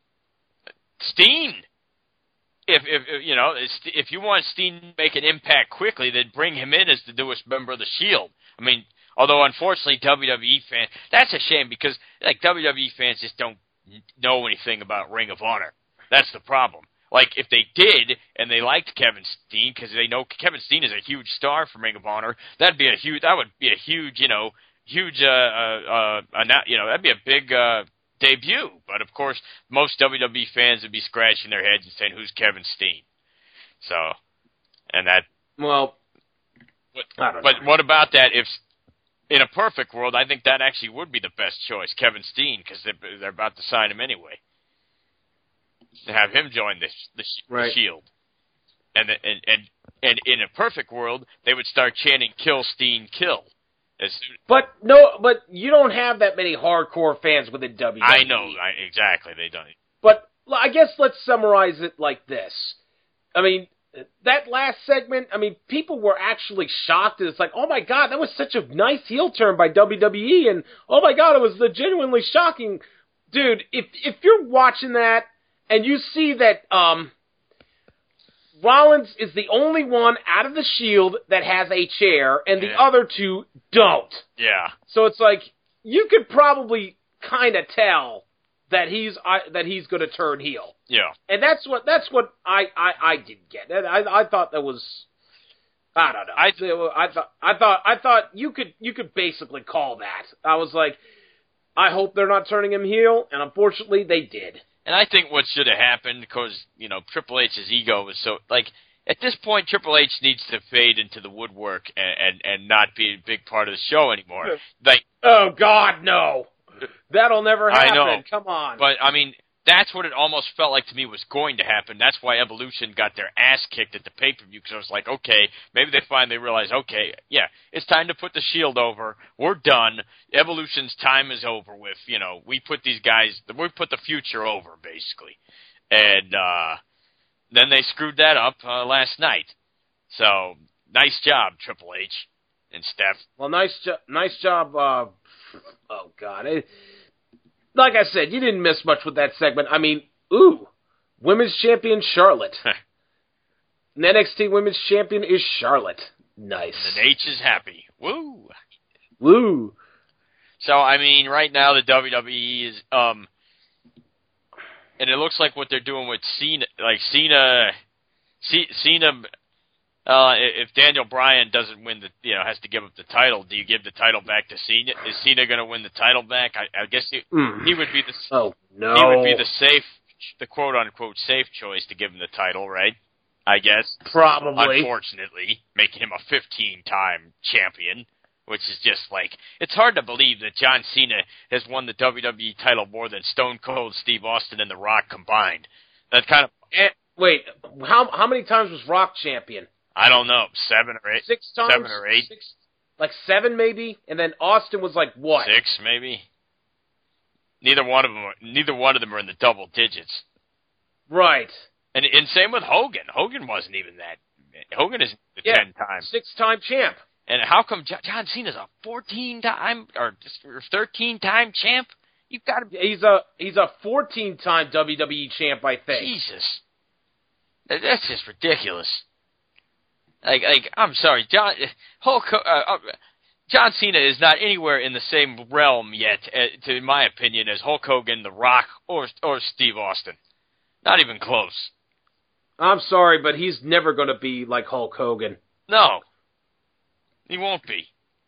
Steen. If, if, if you know, if you want Steen to make an impact quickly, then bring him in as the newest member of the Shield. I mean, although unfortunately W W E fans, that's a shame because like W W E fans just don't know anything about Ring of Honor. That's the problem. Like if they did and they liked Kevin Steen because they know Kevin Steen is a huge star for Ring of Honor, that'd be a huge. That would be a huge, you know. Huge, uh, uh, uh, you know, that'd be a big uh, debut. But of course, most W W E fans would be scratching their heads and saying, "Who's Kevin Steen?" So, and that. Well, what, I don't but know. what about that? If in a perfect world, I think that actually would be the best choice, Kevin Steen, because they're, they're about to sign him anyway. To have him join the, the, right. the Shield, and, and and and in a perfect world, they would start chanting "Kill Steen, kill." But no, but you don't have that many hardcore fans within W W E. I know, I, exactly. They don't. But I guess let's summarize it like this. I mean, that last segment, I mean, people were actually shocked. It's like, oh my God, that was such a nice heel turn by W W E, and oh my God, it was genuinely shocking. Dude, if if you're watching that and you see that um, Rollins is the only one out of the Shield that has a chair, and the yeah. other two don't. Yeah. So it's like you could probably kind of tell that he's uh, that he's going to turn heel. Yeah. And that's what that's what I I, I didn't get. I I thought that was I don't know. I I thought I thought I thought you could you could basically call that. I was like, I hope they're not turning him heel, and unfortunately they did. And I think what should have happened, because, you know, Triple H's ego was so, like, at this point, Triple H needs to fade into the woodwork and, and, and not be a big part of the show anymore. Like, oh, God, no. That'll never happen. I know. Come on. But, I mean, that's what it almost felt like to me was going to happen. That's why Evolution got their ass kicked at the pay-per-view, because I was like, okay, maybe they finally realized, okay, yeah, it's time to put the Shield over. We're done. Evolution's time is over with. You know, we put these guys, we put the future over, basically. And uh, then they screwed that up uh, last night. So, nice job, Triple H and Steph. Well, nice, jo- nice job. Uh, oh, God. It, Like I said, you didn't miss much with that segment. I mean, ooh, women's champion Charlotte. And N X T women's champion is Charlotte. Nice. And H is happy. Woo. Woo. So, I mean, right now the W W E is, um, and it looks like what they're doing with Cena, like Cena, C- Cena, uh, if Daniel Bryan doesn't win the, you know, has to give up the title, do you give the title back to Cena? Is Cena going to win the title back? I, I guess he, mm. he would be the, oh, no. he would be the safe, the quote-unquote safe choice to give him the title, right? I guess. Probably. Unfortunately, making him a fifteen-time champion. Which is just like, it's hard to believe that John Cena has won the W W E title more than Stone Cold, Steve Austin, and The Rock combined. That kind of... Eh, wait, how how many times was Rock champion? I don't know, seven or eight? Six times? Seven or eight? Six, like seven maybe? And then Austin was like what? Six maybe? Neither one of them, neither one of them are in the double digits. Right. And, and same with Hogan. Hogan wasn't even that. Hogan is the yeah, ten times. Six-time champ. And how come John Cena's a fourteen-time or thirteen-time champ? You've got to be... He's a he's a fourteen-time W W E champ, I think. Jesus, that's just ridiculous. Like, like I'm sorry, John Hulk, uh, uh, John Cena is not anywhere in the same realm yet, uh, to in my opinion, as Hulk Hogan, The Rock, or or Steve Austin. Not even close. I'm sorry, but he's never going to be like Hulk Hogan. No. He won't be.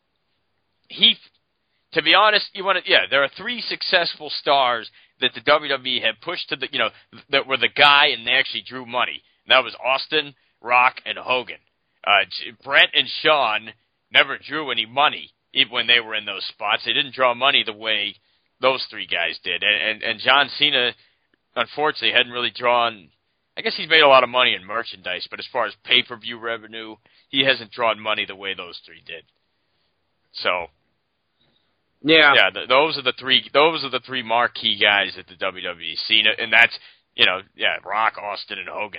He, to be honest, you want to, yeah, there are three successful stars that the W W E had pushed to the, you know, that were the guy and they actually drew money. And that was Austin, Rock, and Hogan. Uh, Brent and Shawn never drew any money even when they were in those spots. They didn't draw money the way those three guys did. And, and, and John Cena, unfortunately, hadn't really drawn, I guess he's made a lot of money in merchandise, but as far as pay-per-view revenue, he hasn't drawn money the way those three did. So, yeah, yeah, th- those are the three. Those are the three marquee guys at the W W E. Cena, and that's you know, yeah, Rock, Austin, and Hogan.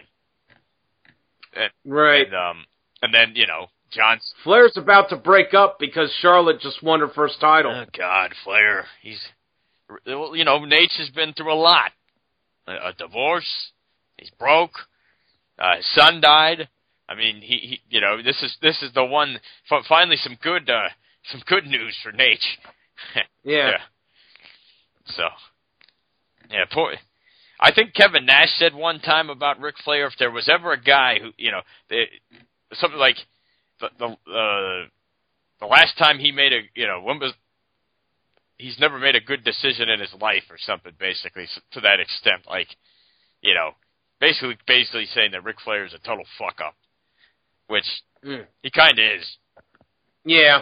And, right. And, um, and then you know, John Flair's about to break up because Charlotte just won her first title. Oh God, Flair. He's, you know, Nate has been through a lot. A, a divorce. He's broke. Uh, his son died. I mean, he, he, you know, this is this is the one. Finally, some good, uh, some good news for Nate. yeah. yeah. So, yeah, poor. I think Kevin Nash said one time about Ric Flair, if there was ever a guy who, you know, they, something like the the uh, the last time he made a, you know, when was he's never made a good decision in his life or something, basically to that extent, like, you know. Basically, basically saying that Ric Flair is a total fuck up, which mm. he kind of is. Yeah.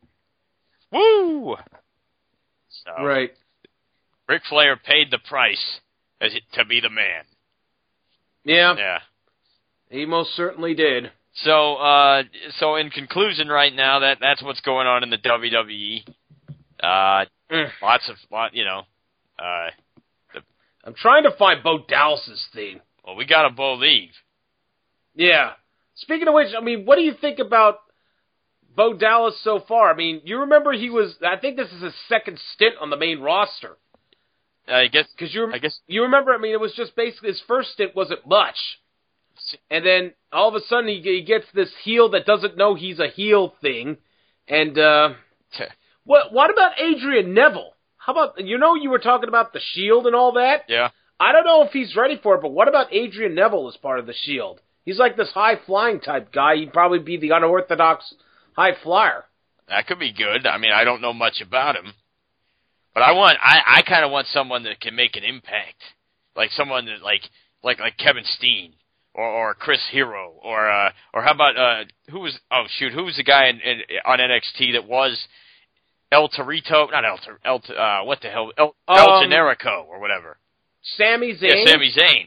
Woo. So, right. Ric Flair paid the price as it, to be the man. Yeah. Yeah. He most certainly did. So, uh, so in conclusion, right now, that that's what's going on in the W W E. Uh, mm. Lots of, lot, you know. Uh, the, I'm trying to find Bo Dallas's theme. Well, we got to believe. Yeah. Speaking of which, I mean, what do you think about Bo Dallas so far? I mean, you remember he was, I think this is his second stint on the main roster. I guess. Because you, I guess you remember, I mean, it was just basically his first stint wasn't much. And then all of a sudden he, he gets this heel that doesn't know he's a heel thing. And, uh, what, what about Adrian Neville? How about, you know, you were talking about the Shield and all that? Yeah. I don't know if he's ready for it, but what about Adrian Neville as part of the Shield? He's like this high-flying type guy. He'd probably be the unorthodox high flyer. That could be good. I mean, I don't know much about him. But I want, I, I kind of want someone that can make an impact. Like someone that, like, like, like Kevin Steen. Or, or Chris Hero. Or, uh, or how about, uh, who was, oh shoot, who was the guy in, in, on N X T that was El Torito? Not El, El uh, what the hell? El, El um, Generico, or whatever. Sami Zayn? Yeah, Sami Zayn.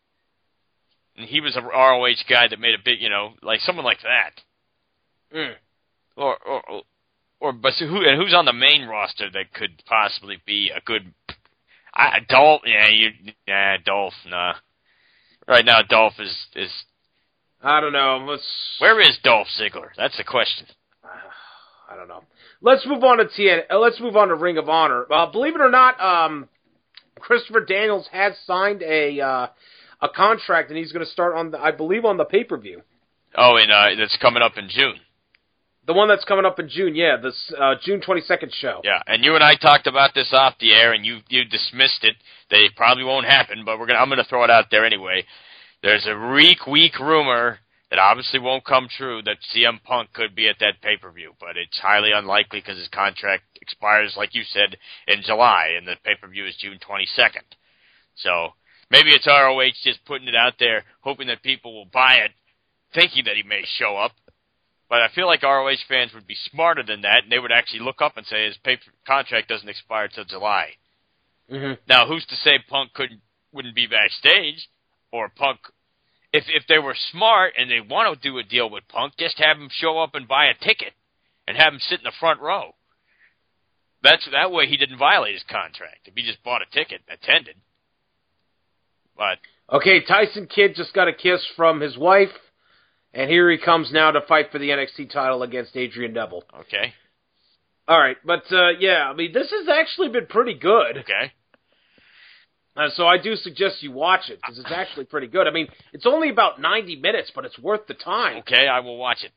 And he was a R O H guy that made a big, you know, like someone like that. Mm. Or, or, or, or, but so who, and who's on the main roster that could possibly be a good, I, Dolph, yeah, you, yeah, Dolph, nah. Right now, Dolph is, is, I don't know, let's... Where is Dolph Ziggler? That's the question. I don't know. Let's move on to T N, uh, let's move on to Ring of Honor. Uh, believe it or not, um, Christopher Daniels has signed a uh, a contract, and he's going to start on, the, I believe, on the pay-per-view. Oh, and uh, that's coming up in June. The one that's coming up in June, yeah, this uh, June twenty-second show. Yeah, and you and I talked about this off the air, and you you dismissed it. That it probably won't happen, but we're gonna I'm gonna throw it out there anyway. There's a weak, weak rumor that obviously won't come true that C M Punk could be at that pay-per-view, but it's highly unlikely because his contract expires, like you said, in July, and the pay-per-view is June twenty-second. So maybe it's R O H just putting it out there, hoping that people will buy it, thinking that he may show up. But I feel like R O H fans would be smarter than that, and they would actually look up and say his pay contract doesn't expire until July. Mm-hmm. Now, who's to say Punk couldn't wouldn't be backstage, or Punk? If if they were smart and they want to do a deal with Punk, just have him show up and buy a ticket, and have him sit in the front row. That's that way he didn't violate his contract if he just bought a ticket and attended. But okay, Tyson Kidd just got a kiss from his wife. And here he comes now to fight for the N X T title against Adrian Neville. Okay. All right, but uh, yeah, I mean, this has actually been pretty good. Okay. Uh, so I do suggest you watch it, because it's actually pretty good. I mean, it's only about ninety minutes, but it's worth the time. Okay, I will watch it.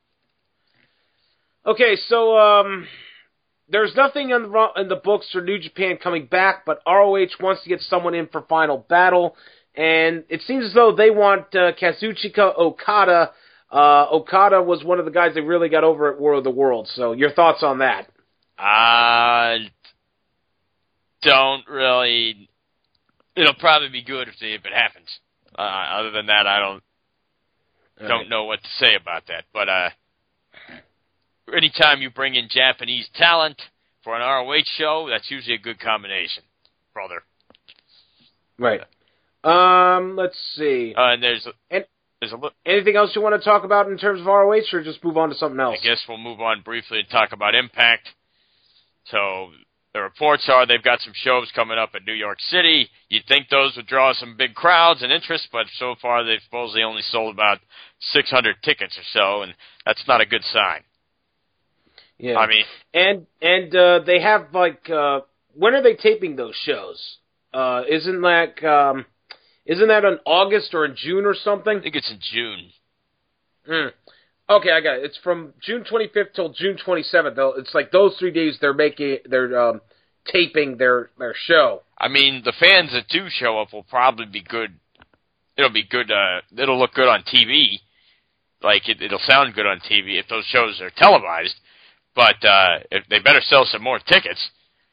Okay, so um, there's nothing in the, in the books for New Japan coming back, but R O H wants to get someone in for Final Battle. And it seems as though they want uh, Kazuchika Okada. Uh, Okada was one of the guys they really got over at War of the Worlds. So your thoughts on that? I uh, don't really. It'll probably be good if, they, if it happens. Uh, other than that, I don't All don't right. know what to say about that. But uh, anytime you bring in Japanese talent for an R O H show, that's usually a good combination, brother. Right. Um, let's see. Uh, and there's a, and, there's a anything else you want to talk about in terms of R O H, or just move on to something else? I guess we'll move on briefly and talk about Impact. So the reports are they've got some shows coming up in New York City. You'd think those would draw some big crowds and interest, but so far they've supposedly only sold about six hundred tickets or so, and that's not a good sign. Yeah, I mean, and and uh, they have like uh, when are they taping those shows? Uh, isn't like um. Isn't that in August or in June or something? I think it's in June. Mm. Okay, I got it. It's from June twenty-fifth till June twenty-seventh. It's like those three days they're making, they're um, taping their their show. I mean, the fans that do show up will probably be good. It'll be good. Uh, it'll look good on T V. Like it, it'll sound good on T V if those shows are televised. But uh, if they better sell some more tickets.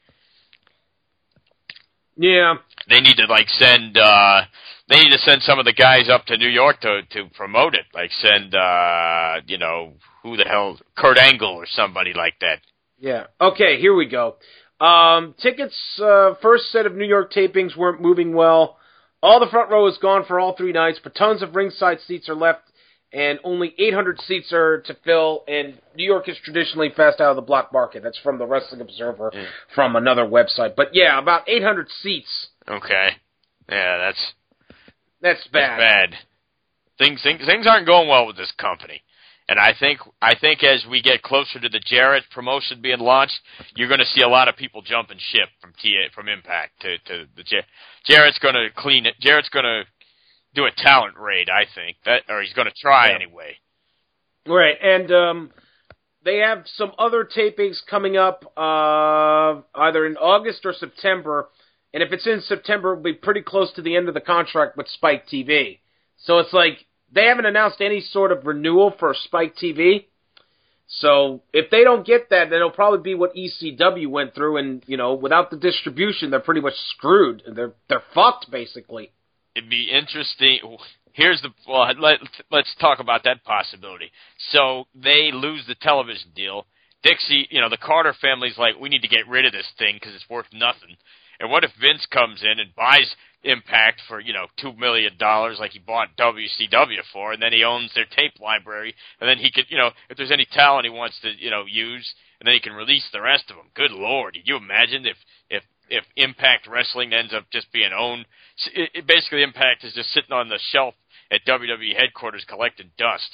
Yeah. They need to like send. Uh, they need to send some of the guys up to New York to to promote it. Like send, uh, you know, who the hell, Kurt Angle or somebody like that. Yeah. Okay. Here we go. Um, tickets. Uh, first set of New York tapings weren't moving well. All the front row is gone for all three nights, but tons of ringside seats are left, and only eight hundred seats are to fill. And New York is traditionally fast out of the block market. That's from the Wrestling Observer, yeah. from another website. But yeah, about eight hundred seats. Okay. Yeah, that's that's bad. That's bad. Things things things aren't going well with this company. And I think I think as we get closer to the Jarrett promotion being launched, you're going to see a lot of people jumping ship from T A from Impact to to the Jar- Jarrett's going to clean it. Jarrett's going to do a talent raid, I think, that or he's going to try yeah. anyway. Right, and um, they have some other tapings coming up, uh, either in August or September. And if it's in September, it'll be pretty close to the end of the contract with Spike T V. So it's like they haven't announced any sort of renewal for Spike T V. So if they don't get that, then it'll probably be what E C W went through. And, you know, without the distribution, they're pretty much screwed. They're they're fucked, basically. It'd be interesting. Here's the well. Let, let's talk about that possibility. So they lose the television deal. Dixie, you know, the Carter family's like, we need to get rid of this thing because it's worth nothing. And what if Vince comes in and buys Impact for, you know, two million dollars like he bought W C W for, and then he owns their tape library, and then he could, you know, if there's any talent he wants to, you know, use, and then he can release the rest of them. Good Lord, can you imagine if if if Impact Wrestling ends up just being owned? It, it basically, Impact is just sitting on the shelf at W W E headquarters collecting dust.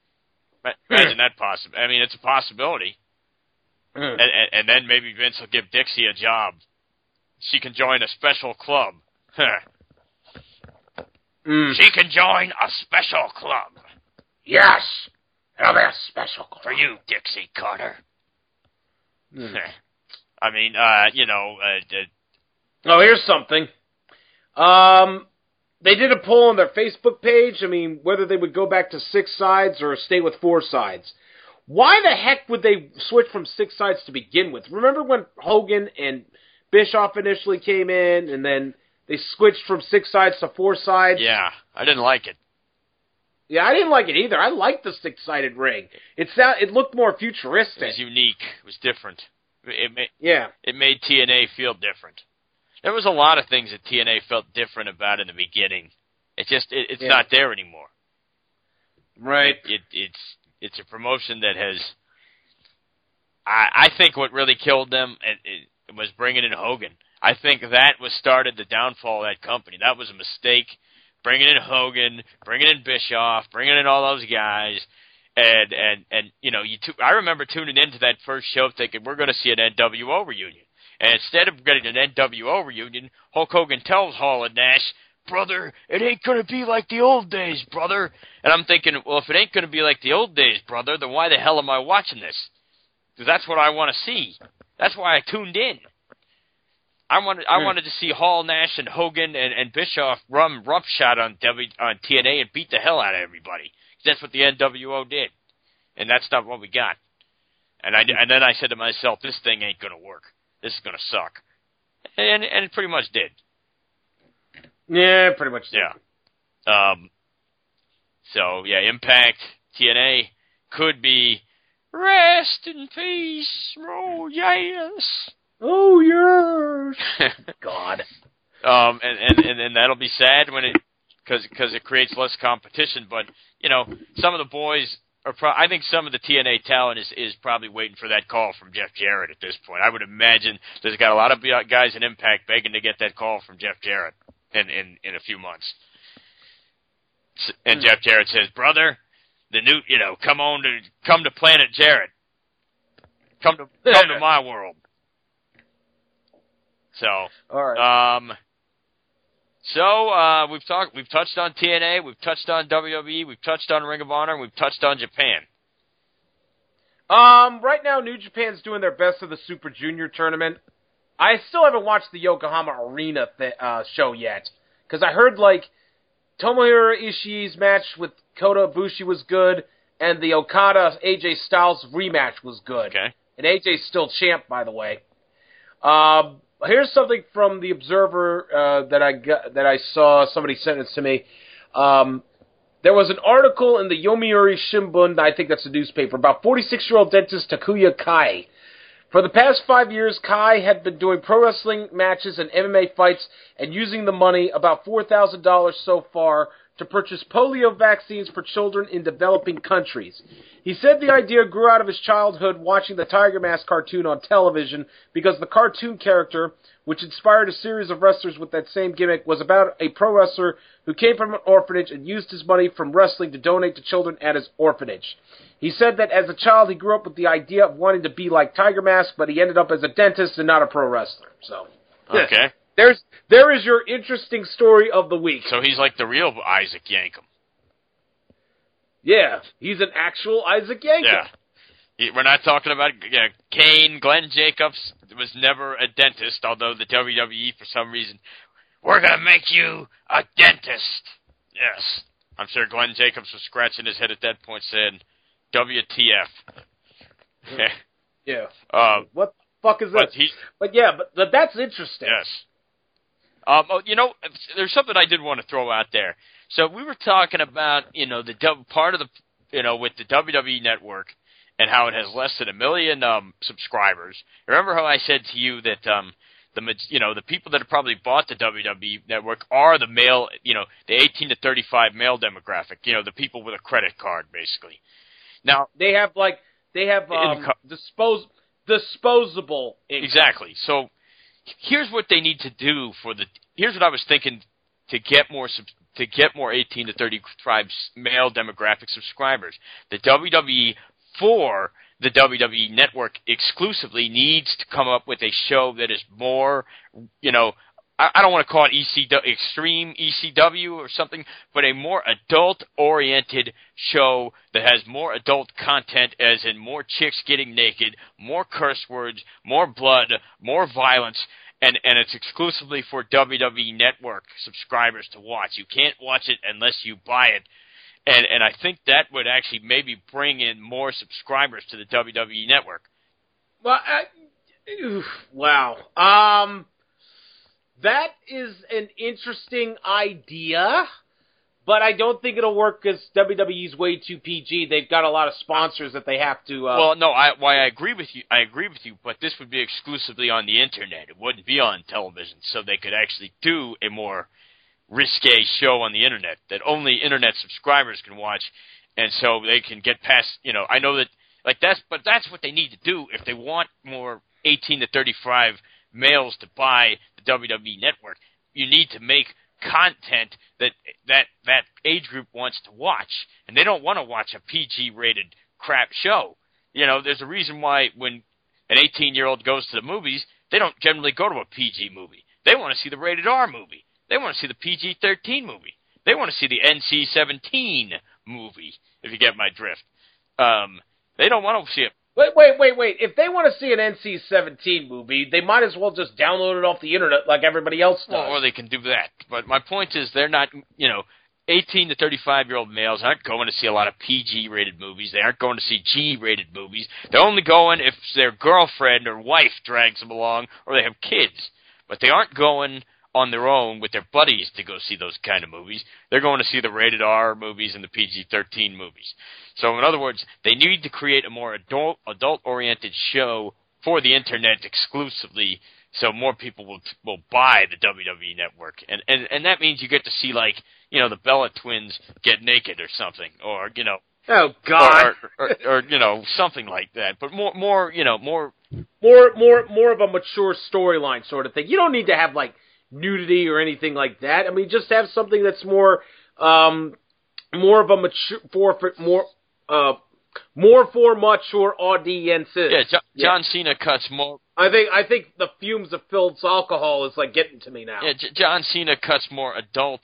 Imagine that possible. I mean, it's a possibility. and, and, and then maybe Vince will give Dixie a job. She can join a special club. mm. She can join a special club. Yes. It'll be a special call. For you, Dixie Carter. Mm. I mean, uh, you know... Uh, uh, oh, here's something. Um, they did a poll on their Facebook page. I mean, whether they would go back to six sides or stay with four sides. Why the heck would they switch from six sides to begin with? Remember when Hogan and Bischoff initially came in, and then they switched from six sides to four sides? Yeah, I didn't like it. Yeah, I didn't like it either. I liked the six-sided ring. It sound, it looked more futuristic. It was unique. It was different. It made, yeah. It made T N A feel different. There was a lot of things that T N A felt different about in the beginning. It just it, it's yeah. not there anymore. Right. It, it, it's it's a promotion that has. I I think what really killed them it, it was bringing in Hogan. I think that was started the downfall of that company. That was a mistake. Bringing in Hogan, bringing in Bischoff, bringing in all those guys, and and and you know you. T- I remember tuning into that first show thinking we're going to see an N W O reunion. And instead of getting an N W O reunion, Hulk Hogan tells Hall and Nash, brother, it ain't going to be like the old days, brother. And I'm thinking, well, if it ain't going to be like the old days, brother, then why the hell am I watching this? Because that's what I want to see. That's why I tuned in. I wanted I wanted to see Hall, Nash, and Hogan and, and Bischoff run roughshod on w, on T N A and beat the hell out of everybody. That's what the N W O did. And that's not what we got. And I, and then I said to myself, this thing ain't going to work. This is going to suck. And and it pretty much did. Yeah, pretty much did. Yeah. Um, so, yeah, Impact, T N A could be rest in peace. Oh, yes. Oh, yes. God. Um, and, and, and, and that'll be sad when it, because because it creates less competition. But, you know, some of the boys... Pro- I think some of the T N A talent is, is probably waiting for that call from Jeff Jarrett at this point. I would imagine there's got a lot of guys in Impact begging to get that call from Jeff Jarrett in, in, in a few months. And Jeff Jarrett says, brother, the new, you know, come on to, come to Planet Jarrett. Come to, come to my world. So, all right. Um, So, uh, we've talked, we've touched on T N A, we've touched on W W E, we've touched on Ring of Honor, and we've touched on Japan. Um, right now, New Japan's doing their best of the Super Junior tournament. I still haven't watched the Yokohama Arena th- uh, show yet, because I heard, like, Tomohiro Ishii's match with Kota Ibushi was good, and the Okada-A J Styles rematch was good. Okay. And A J's still champ, by the way. Um... Here's something from the Observer uh, that I got, that I saw. Somebody sent it to me. Um, there was an article in the Yomiuri Shimbun, I think that's a newspaper, about forty-six-year-old dentist Takuya Kai. For the past five years, Kai had been doing pro wrestling matches and M M A fights and using the money, about four thousand dollars so far, to purchase polio vaccines for children in developing countries. He said the idea grew out of his childhood watching the Tiger Mask cartoon on television because the cartoon character, which inspired a series of wrestlers with that same gimmick, was about a pro wrestler who came from an orphanage and used his money from wrestling to donate to children at his orphanage. He said that as a child he grew up with the idea of wanting to be like Tiger Mask, but he ended up as a dentist and not a pro wrestler. So, okay. There's there is your interesting story of the week. So he's like the real Isaac Yankem. Yeah, he's an actual Isaac Yankem. Yeah. He, we're not talking about uh, Kane. Glenn Jacobs was never a dentist, although the W W E, for some reason, we're going to make you a dentist. Yes. I'm sure Glenn Jacobs was scratching his head at that point saying, W T F. Yeah. yeah. Uh, what the fuck is but this? He, but yeah, but, but that's interesting. Yes. Um, oh, you know, there's something I did want to throw out there. So we were talking about, you know, the part of the, you know, with the W W E Network and how it has less than a million um, subscribers. Remember how I said to you that um, the, you know, the people that have probably bought the W W E Network are the male, you know, the eighteen to thirty-five male demographic. You know, the people with a credit card, basically. Now they have like they have um, dispose disposable income. Exactly. So here's what they need to do for the. Here's what I was thinking to get more to get more eighteen to thirty-five male demographic subscribers. The W W E for the W W E Network exclusively needs to come up with a show that is more, you know, I, I don't want to call it E C W, extreme E C W or something, but a more adult-oriented show that has more adult content, as in more chicks getting naked, more curse words, more blood, more violence, and, and it's exclusively for W W E Network subscribers to watch. You can't watch it unless you buy it. And and I think that would actually maybe bring in more subscribers to the W W E Network. Well, uh, oof, wow. Um, that is an interesting idea, but I don't think it'll work because W W E's way too P G. They've got a lot of sponsors that they have to. Uh, well, no, I why I agree with you. I agree with you, but this would be exclusively on the internet. It wouldn't be on television, so they could actually do a more risque show on the internet that only internet subscribers can watch, and so they can get past, you know, I know that, like, that's, but that's what they need to do if they want more eighteen to thirty-five males to buy the W W E Network. You need to make content that that that age group wants to watch, and they don't want to watch a P G-rated crap show. You know, there's a reason why when an eighteen-year-old goes to the movies, they don't generally go to a P G movie. They want to see the rated R movie. They want to see the P G thirteen movie. They want to see the N C seventeen movie, if you get my drift. Um, they don't want to see it. Wait, wait, wait, wait. If they want to see an N C seventeen movie, they might as well just download it off the internet like everybody else does. Well, or they can do that. But my point is they're not, you know, eighteen to thirty-five-year-old males aren't going to see a lot of P G-rated movies. They aren't going to see G-rated movies. They're only going if their girlfriend or wife drags them along or they have kids. But they aren't going on their own with their buddies to go see those kind of movies. They're going to see the rated R movies and the P G thirteen movies. So in other words, they need to create a more adult, adult-oriented show for the internet exclusively so more people will will buy the W W E Network. And, and, and that means you get to see, like, you know, the Bella twins get naked or something, or, you know, oh, God. Or, or, or, or, you know, something like that. But more, more, you know, more... More, more, more of a mature storyline sort of thing. You don't need to have, like, nudity or anything like that. I mean, just have something that's more, um, more of a mature, for, for more, uh, more for mature audiences. Yeah, jo- yeah, John Cena cuts more. I think, I think the fumes of Phil's alcohol is like getting to me now. Yeah, J- John Cena cuts more adult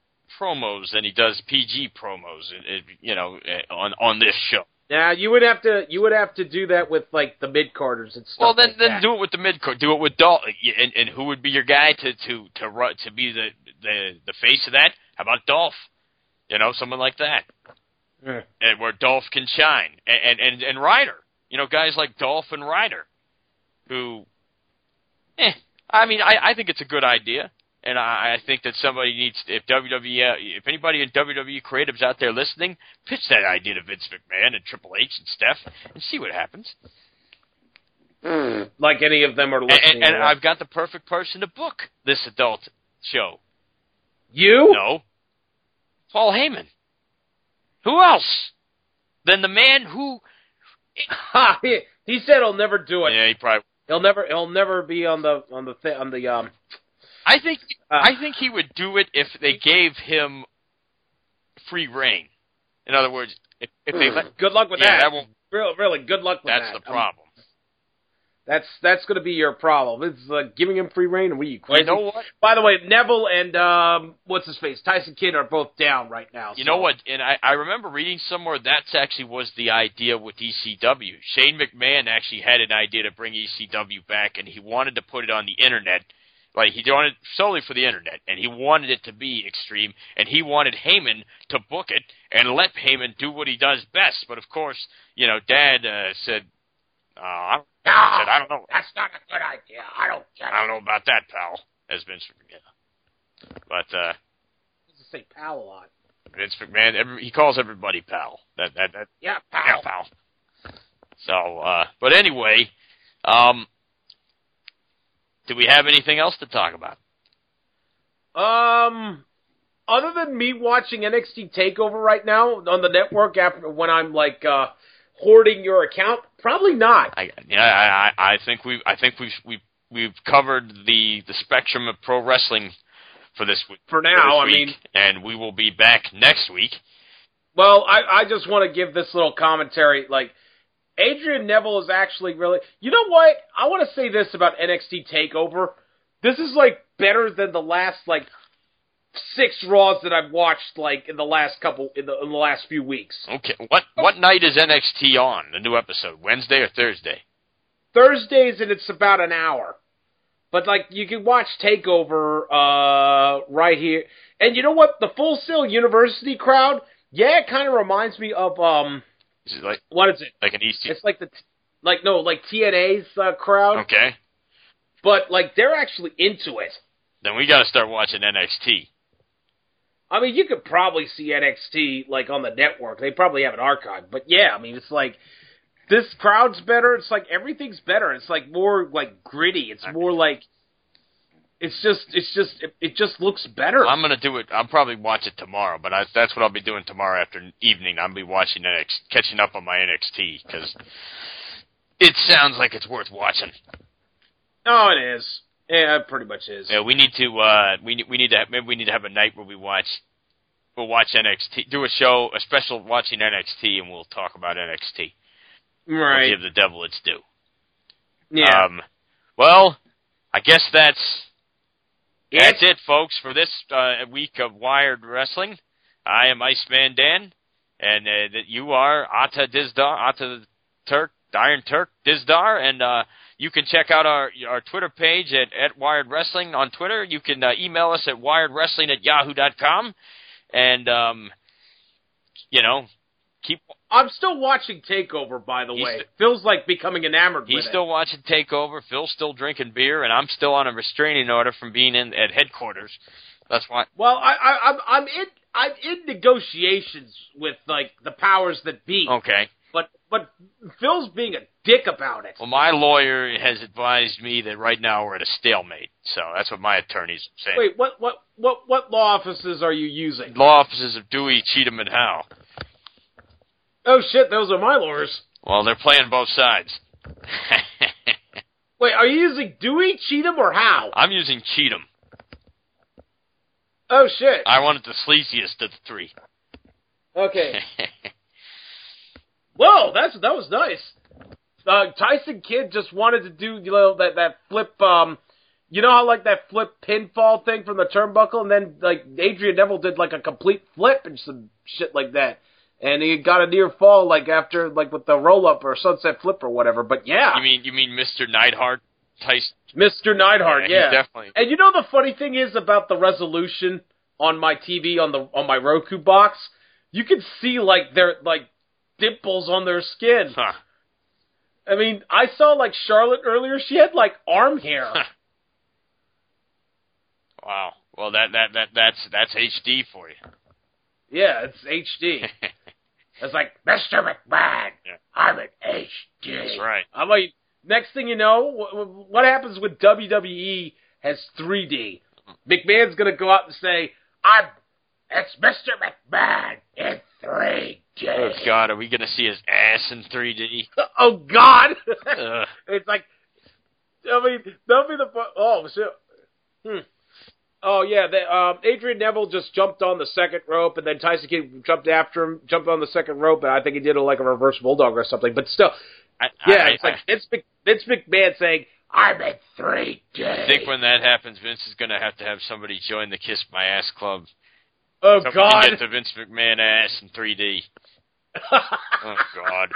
promos than he does P G promos, you know, on on this show. Yeah, you would have to you would have to do that with like the mid carders and stuff. Well, then like then that. do it with the mid card. Do it with Dolph. And, and who would be your guy to to to run, to be the, the the face of that? How about Dolph? You know, someone like that, yeah. And where Dolph can shine, and and and Ryder. You know, guys like Dolph and Ryder, who, eh, I mean, I I think it's a good idea. And I, I think that somebody needs, if W W E, if anybody in W W E creatives out there listening, pitch that idea to Vince McMahon and Triple H and Steph and see what happens. Mm, like any of them are listening. And, and, and I've got the perfect person to book this adult show. You? No. Paul Heyman. Who else than the man who... Ha! He, he said he'll never do it. Yeah, he probably... He'll never. He'll never be on the on the th- on the um. I think uh, I think he would do it if they gave him free reign. In other words, if, if they let, good luck with yeah, that. that won't, really, really, good luck with that's that. That's the problem. Um, that's that's going to be your problem. It's uh, giving him free reign. Are you crazy? You know what? By the way, Neville and um, what's his face, Tyson Kidd are both down right now. You so. know what? And I, I remember reading somewhere that's actually was the idea with E C W. Shane McMahon actually had an idea to bring E C W back, and he wanted to put it on the internet. Like, he wanted it solely for the internet, and he wanted it to be extreme, and he wanted Heyman to book it and let Heyman do what he does best. But, of course, you know, Dad uh, said, uh, I, don't, no, said, I don't know. That's not a good idea. I don't get it. I don't know about that, pal, as Vince McMahon. But, uh... He used to say pal a lot. Vince McMahon, every, he calls everybody pal. That, that, that, yeah, pal. Yeah, pal. So, uh, but anyway, um... do we have anything else to talk about? Um, other than me watching N X T TakeOver right now on the network after when I'm like uh, hoarding your account, probably not. I, yeah, I, I think we, I think we've we've we've covered the, the spectrum of pro wrestling for this week. For now, for this I week, mean, and we will be back next week. Well, I, I just want to give this little commentary, like. Adrian Neville is actually really... You know what? I want to say this about N X T TakeOver. this is like better than the last like six Raws that I've watched like in the last couple in the, in the last few weeks. Okay, what what night is N X T on? The new episode, Wednesday or Thursday? Thursdays, and it's about an hour. But like you can watch Takeover uh, right here, and you know what? The Full Sail University crowd, yeah, it kind of reminds me of um, Is it like what is it? like an E C? It's like the like no like T N A's uh, crowd. Okay, But like they're actually into it. then we got to start watching N X T. I mean, you could probably see N X T like on the network. They probably have it archived. But yeah, I mean, it's like this crowd's better. It's like everything's better. It's like more like gritty. It's more like it's just it's just it, it just looks better. I'm gonna do it. I'll probably watch it tomorrow, but I, that's what I'll be doing tomorrow after evening. I'll be watching N X T, catching up on my N X T because it sounds like it's worth watching. Oh, it is. Yeah, it pretty much is. Yeah, we need to. Uh, we we need to have, maybe we need to have a night where we watch. We'll watch N X T. Do a show, a special watching N X T, and we'll talk about N X T. Right. We'll give the devil its due. Yeah. Um, well, I guess that's It? that's it, folks, for this uh, week of Wired Wrestling. I am Iceman Dan, and uh, that you are Ata Dizdar, Ata the Turk, Iron Turk Dizdar, and uh, you can check out our our Twitter page at, at Wired Wrestling on Twitter. You can uh, email us at wiredwrestling at yahoo dot com, and um, you know, keep. I'm still watching Takeover, by the He's way. st- Feels like becoming enamored He's with still it. watching Takeover. Phil's still drinking beer, and I'm still on a restraining order from being in at headquarters. That's why. Well, I, I, I'm, I'm in, I'm in negotiations with like the powers that be. Okay. But, but Phil's being a dick about it. Well, my lawyer has advised me that right now we're at a stalemate. So that's what my attorney's saying. Wait, what, what, what, what law offices are you using? Law offices of Dewey, Cheatham, and Howe. Oh shit, those are my lawyers. Well, they're playing both sides. Wait, are you using Dewey, Cheatham, or Howe? I'm using Cheatham. Oh shit. I wanted the sleaziest of the three. Okay. Whoa, that's that was nice. Uh, Tyson Kidd just wanted to do you know that that flip. Um, you know how like that flip pinfall thing from the turnbuckle, and then like Adrian Neville did like a complete flip and some shit like that, and he got a near fall like after like with the roll up or sunset flip or whatever. But yeah, You mean you mean Mister Neidhart? Tyson? Mister Neidhart, Yeah, yeah. he's definitely. And you know the funny thing is about the resolution on my T V on the on my Roku box, you can see like their like dimples on their skin. Huh. I mean, I saw like Charlotte earlier. She had like arm hair. Wow. Well, that that that that's that's H D for you. Yeah, it's H D. It's like Mister McMahon. Yeah. I'm in H D. That's right. I'm like, next thing you know, what, what happens when W W E has three D? McMahon's gonna go out and say, "I'm it's Mister McMahon in three D." Oh God, are we gonna see his ass in three D? Oh God! Ugh. It's like, I mean, that'll be the fu- oh shit. Hmm. Oh yeah, they, um, Adrian Neville just jumped on the second rope, and then Tyson Kidd jumped after him, jumped on the second rope, and I think he did a, like a reverse bulldog or something. But still, I, yeah, I, it's like I, Vince, Mc, Vince McMahon saying, "I'm in three D." I think when that happens, Vince is gonna have to have somebody join the Kiss My Ass Club. Oh Somebody God! can get the Vince McMahon ass in three D. Oh God!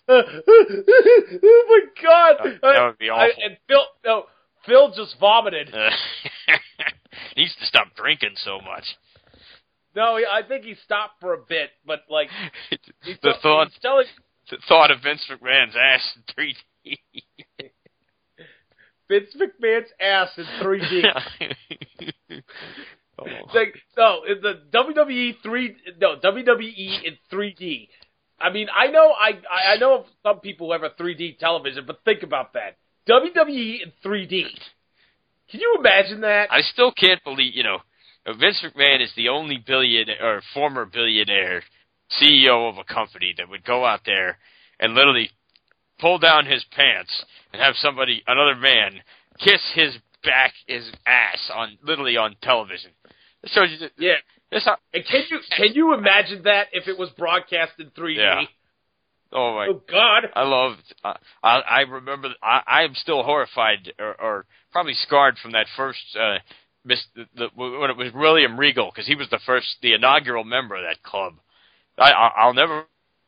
Oh my God! That, that would be I, awful. and Phil, no, Phil just vomited. Uh, he needs to stop drinking so much. No, he- I think he stopped for a bit, but like he's the tell- thought, he's telling the thought of Vince McMahon's ass in three D. Vince McMahon's ass in three D. Oh. It's like, no, in the W W E three, no W W E in three D. I mean, I know, I I I know of some people who have a three D television, but think about that. W W E in three D. Can you imagine that? I still can't believe, you know, Vince McMahon is the only billionaire or former billionaire C E O of a company that would go out there and literally pull down his pants and have somebody, another man, kiss his back, his ass on literally on television. It shows you that. Yeah. That's how, And can you can you imagine that if it was broadcast in three D? Yeah. Oh my! Oh God! I love. Uh, I I remember. I I am still horrified or, or probably scarred from that first uh, miss, the, the, when it was William Regal, because he was the first, the inaugural member of that club. I, I I'll never.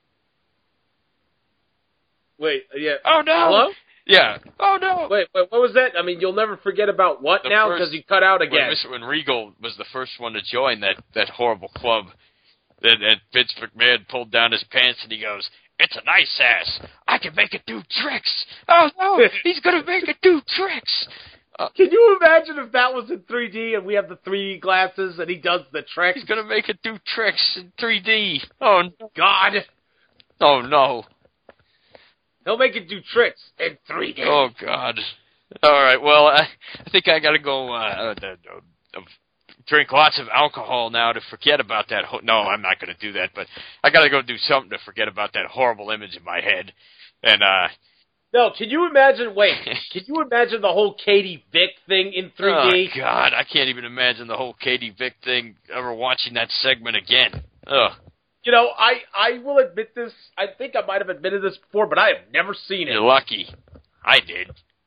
Wait, yeah. Oh no! Hello? Yeah. Oh no! Wait, wait, what was that? I mean, you'll never forget about what The now first- because you cut out again. When, when Regal was the first one to join that, that horrible club, and, and Vince McMahon pulled down his pants and he goes, "It's a nice ass. I can make it do tricks." Oh no! He's gonna make it do tricks. Uh, Can you imagine if that was in three D and we have the three D glasses and he does the tricks? he's gonna make it do tricks in three D. Oh no. God, Oh no. he'll make it do tricks in three D. Oh God. All right. Well, I, I think I gotta go. Uh, uh, uh, drink lots of alcohol now to forget about that. Ho- no, I'm not going to do that, but I got to go do something to forget about that horrible image in my head. And, uh... No, can you imagine, wait, can you imagine the whole Katie Vick thing in three D? Oh, God, I can't even imagine the whole Katie Vick thing, ever watching that segment again. Ugh. You know, I, I will admit this, I think I might have admitted this before, but I have never seen it. You're lucky. I did.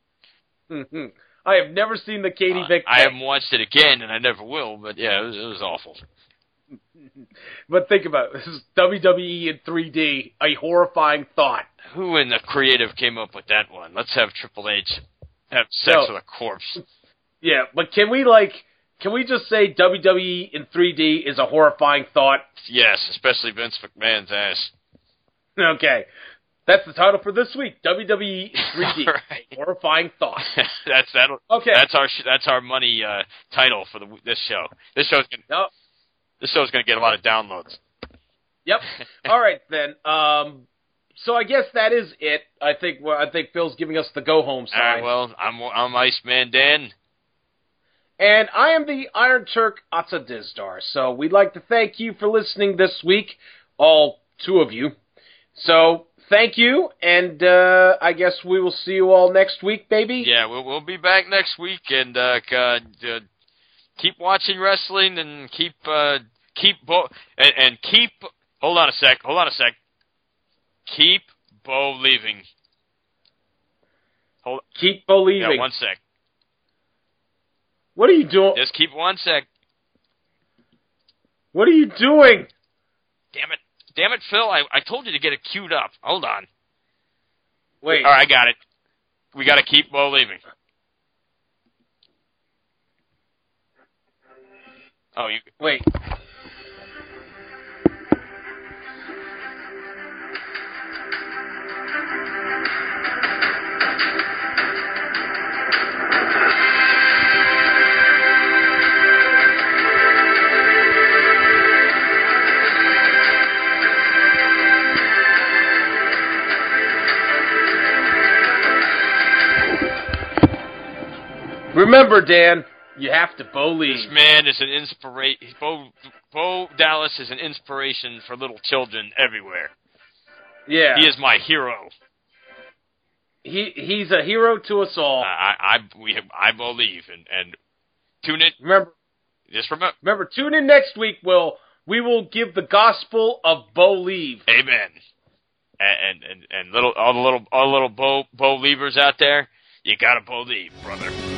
I have never seen the Katie Uh, Vick I thing. haven't watched it again, and I never will, but yeah, it was, it was awful. But think about it. This is W W E in three D, a horrifying thought. Who in the creative came up with that one? Let's have Triple H have sex No. with a corpse. Yeah, but can we, like, can we just say W W E in three D is a horrifying thought? Yes, especially Vince McMahon's ass. Okay. That's the title for this week. W W E in three D. Right. Horrifying thought. that's that. Okay. That's our sh- that's our money uh, title for the this show. This show's gonna, Yep. this show's going to get a lot of downloads. Yep. All right then. Um. So I guess that is it. I think. Well, I think Phil's giving us the go home sign. All right. Well, I'm I'm Iceman Dan. And I am the Iron Turk Atza Dizdar. So we'd like to thank you for listening this week, all two of you. So thank you, and uh, I guess we will see you all next week, baby. Yeah, we'll we'll be back next week, and uh, uh, uh, keep watching wrestling, and keep uh, keep Bo and, and keep. Hold on a sec. Hold on a sec. Keep Bo leaving. Hold. Keep believing. Yeah, one sec. What are you doing? Just keep one sec. What are you doing? Damn it. Damn it, Phil. I, I told you to get it queued up. Hold on. Wait. All right, I got it. We got to keep Bo leaving. Oh, you... Wait. Remember, Dan, you have to This believe. man is an inspiration. Bo, Bo Dallas is an inspiration for little children everywhere. Yeah. He is my hero. He he's a hero to us all. I I we I believe and and tune in. Remember, Just remember, remember, tune in next week. Will we will give the gospel of believe. amen. And and and little all the little all the little Bo Bo Leavers out there, you gotta believe, brother.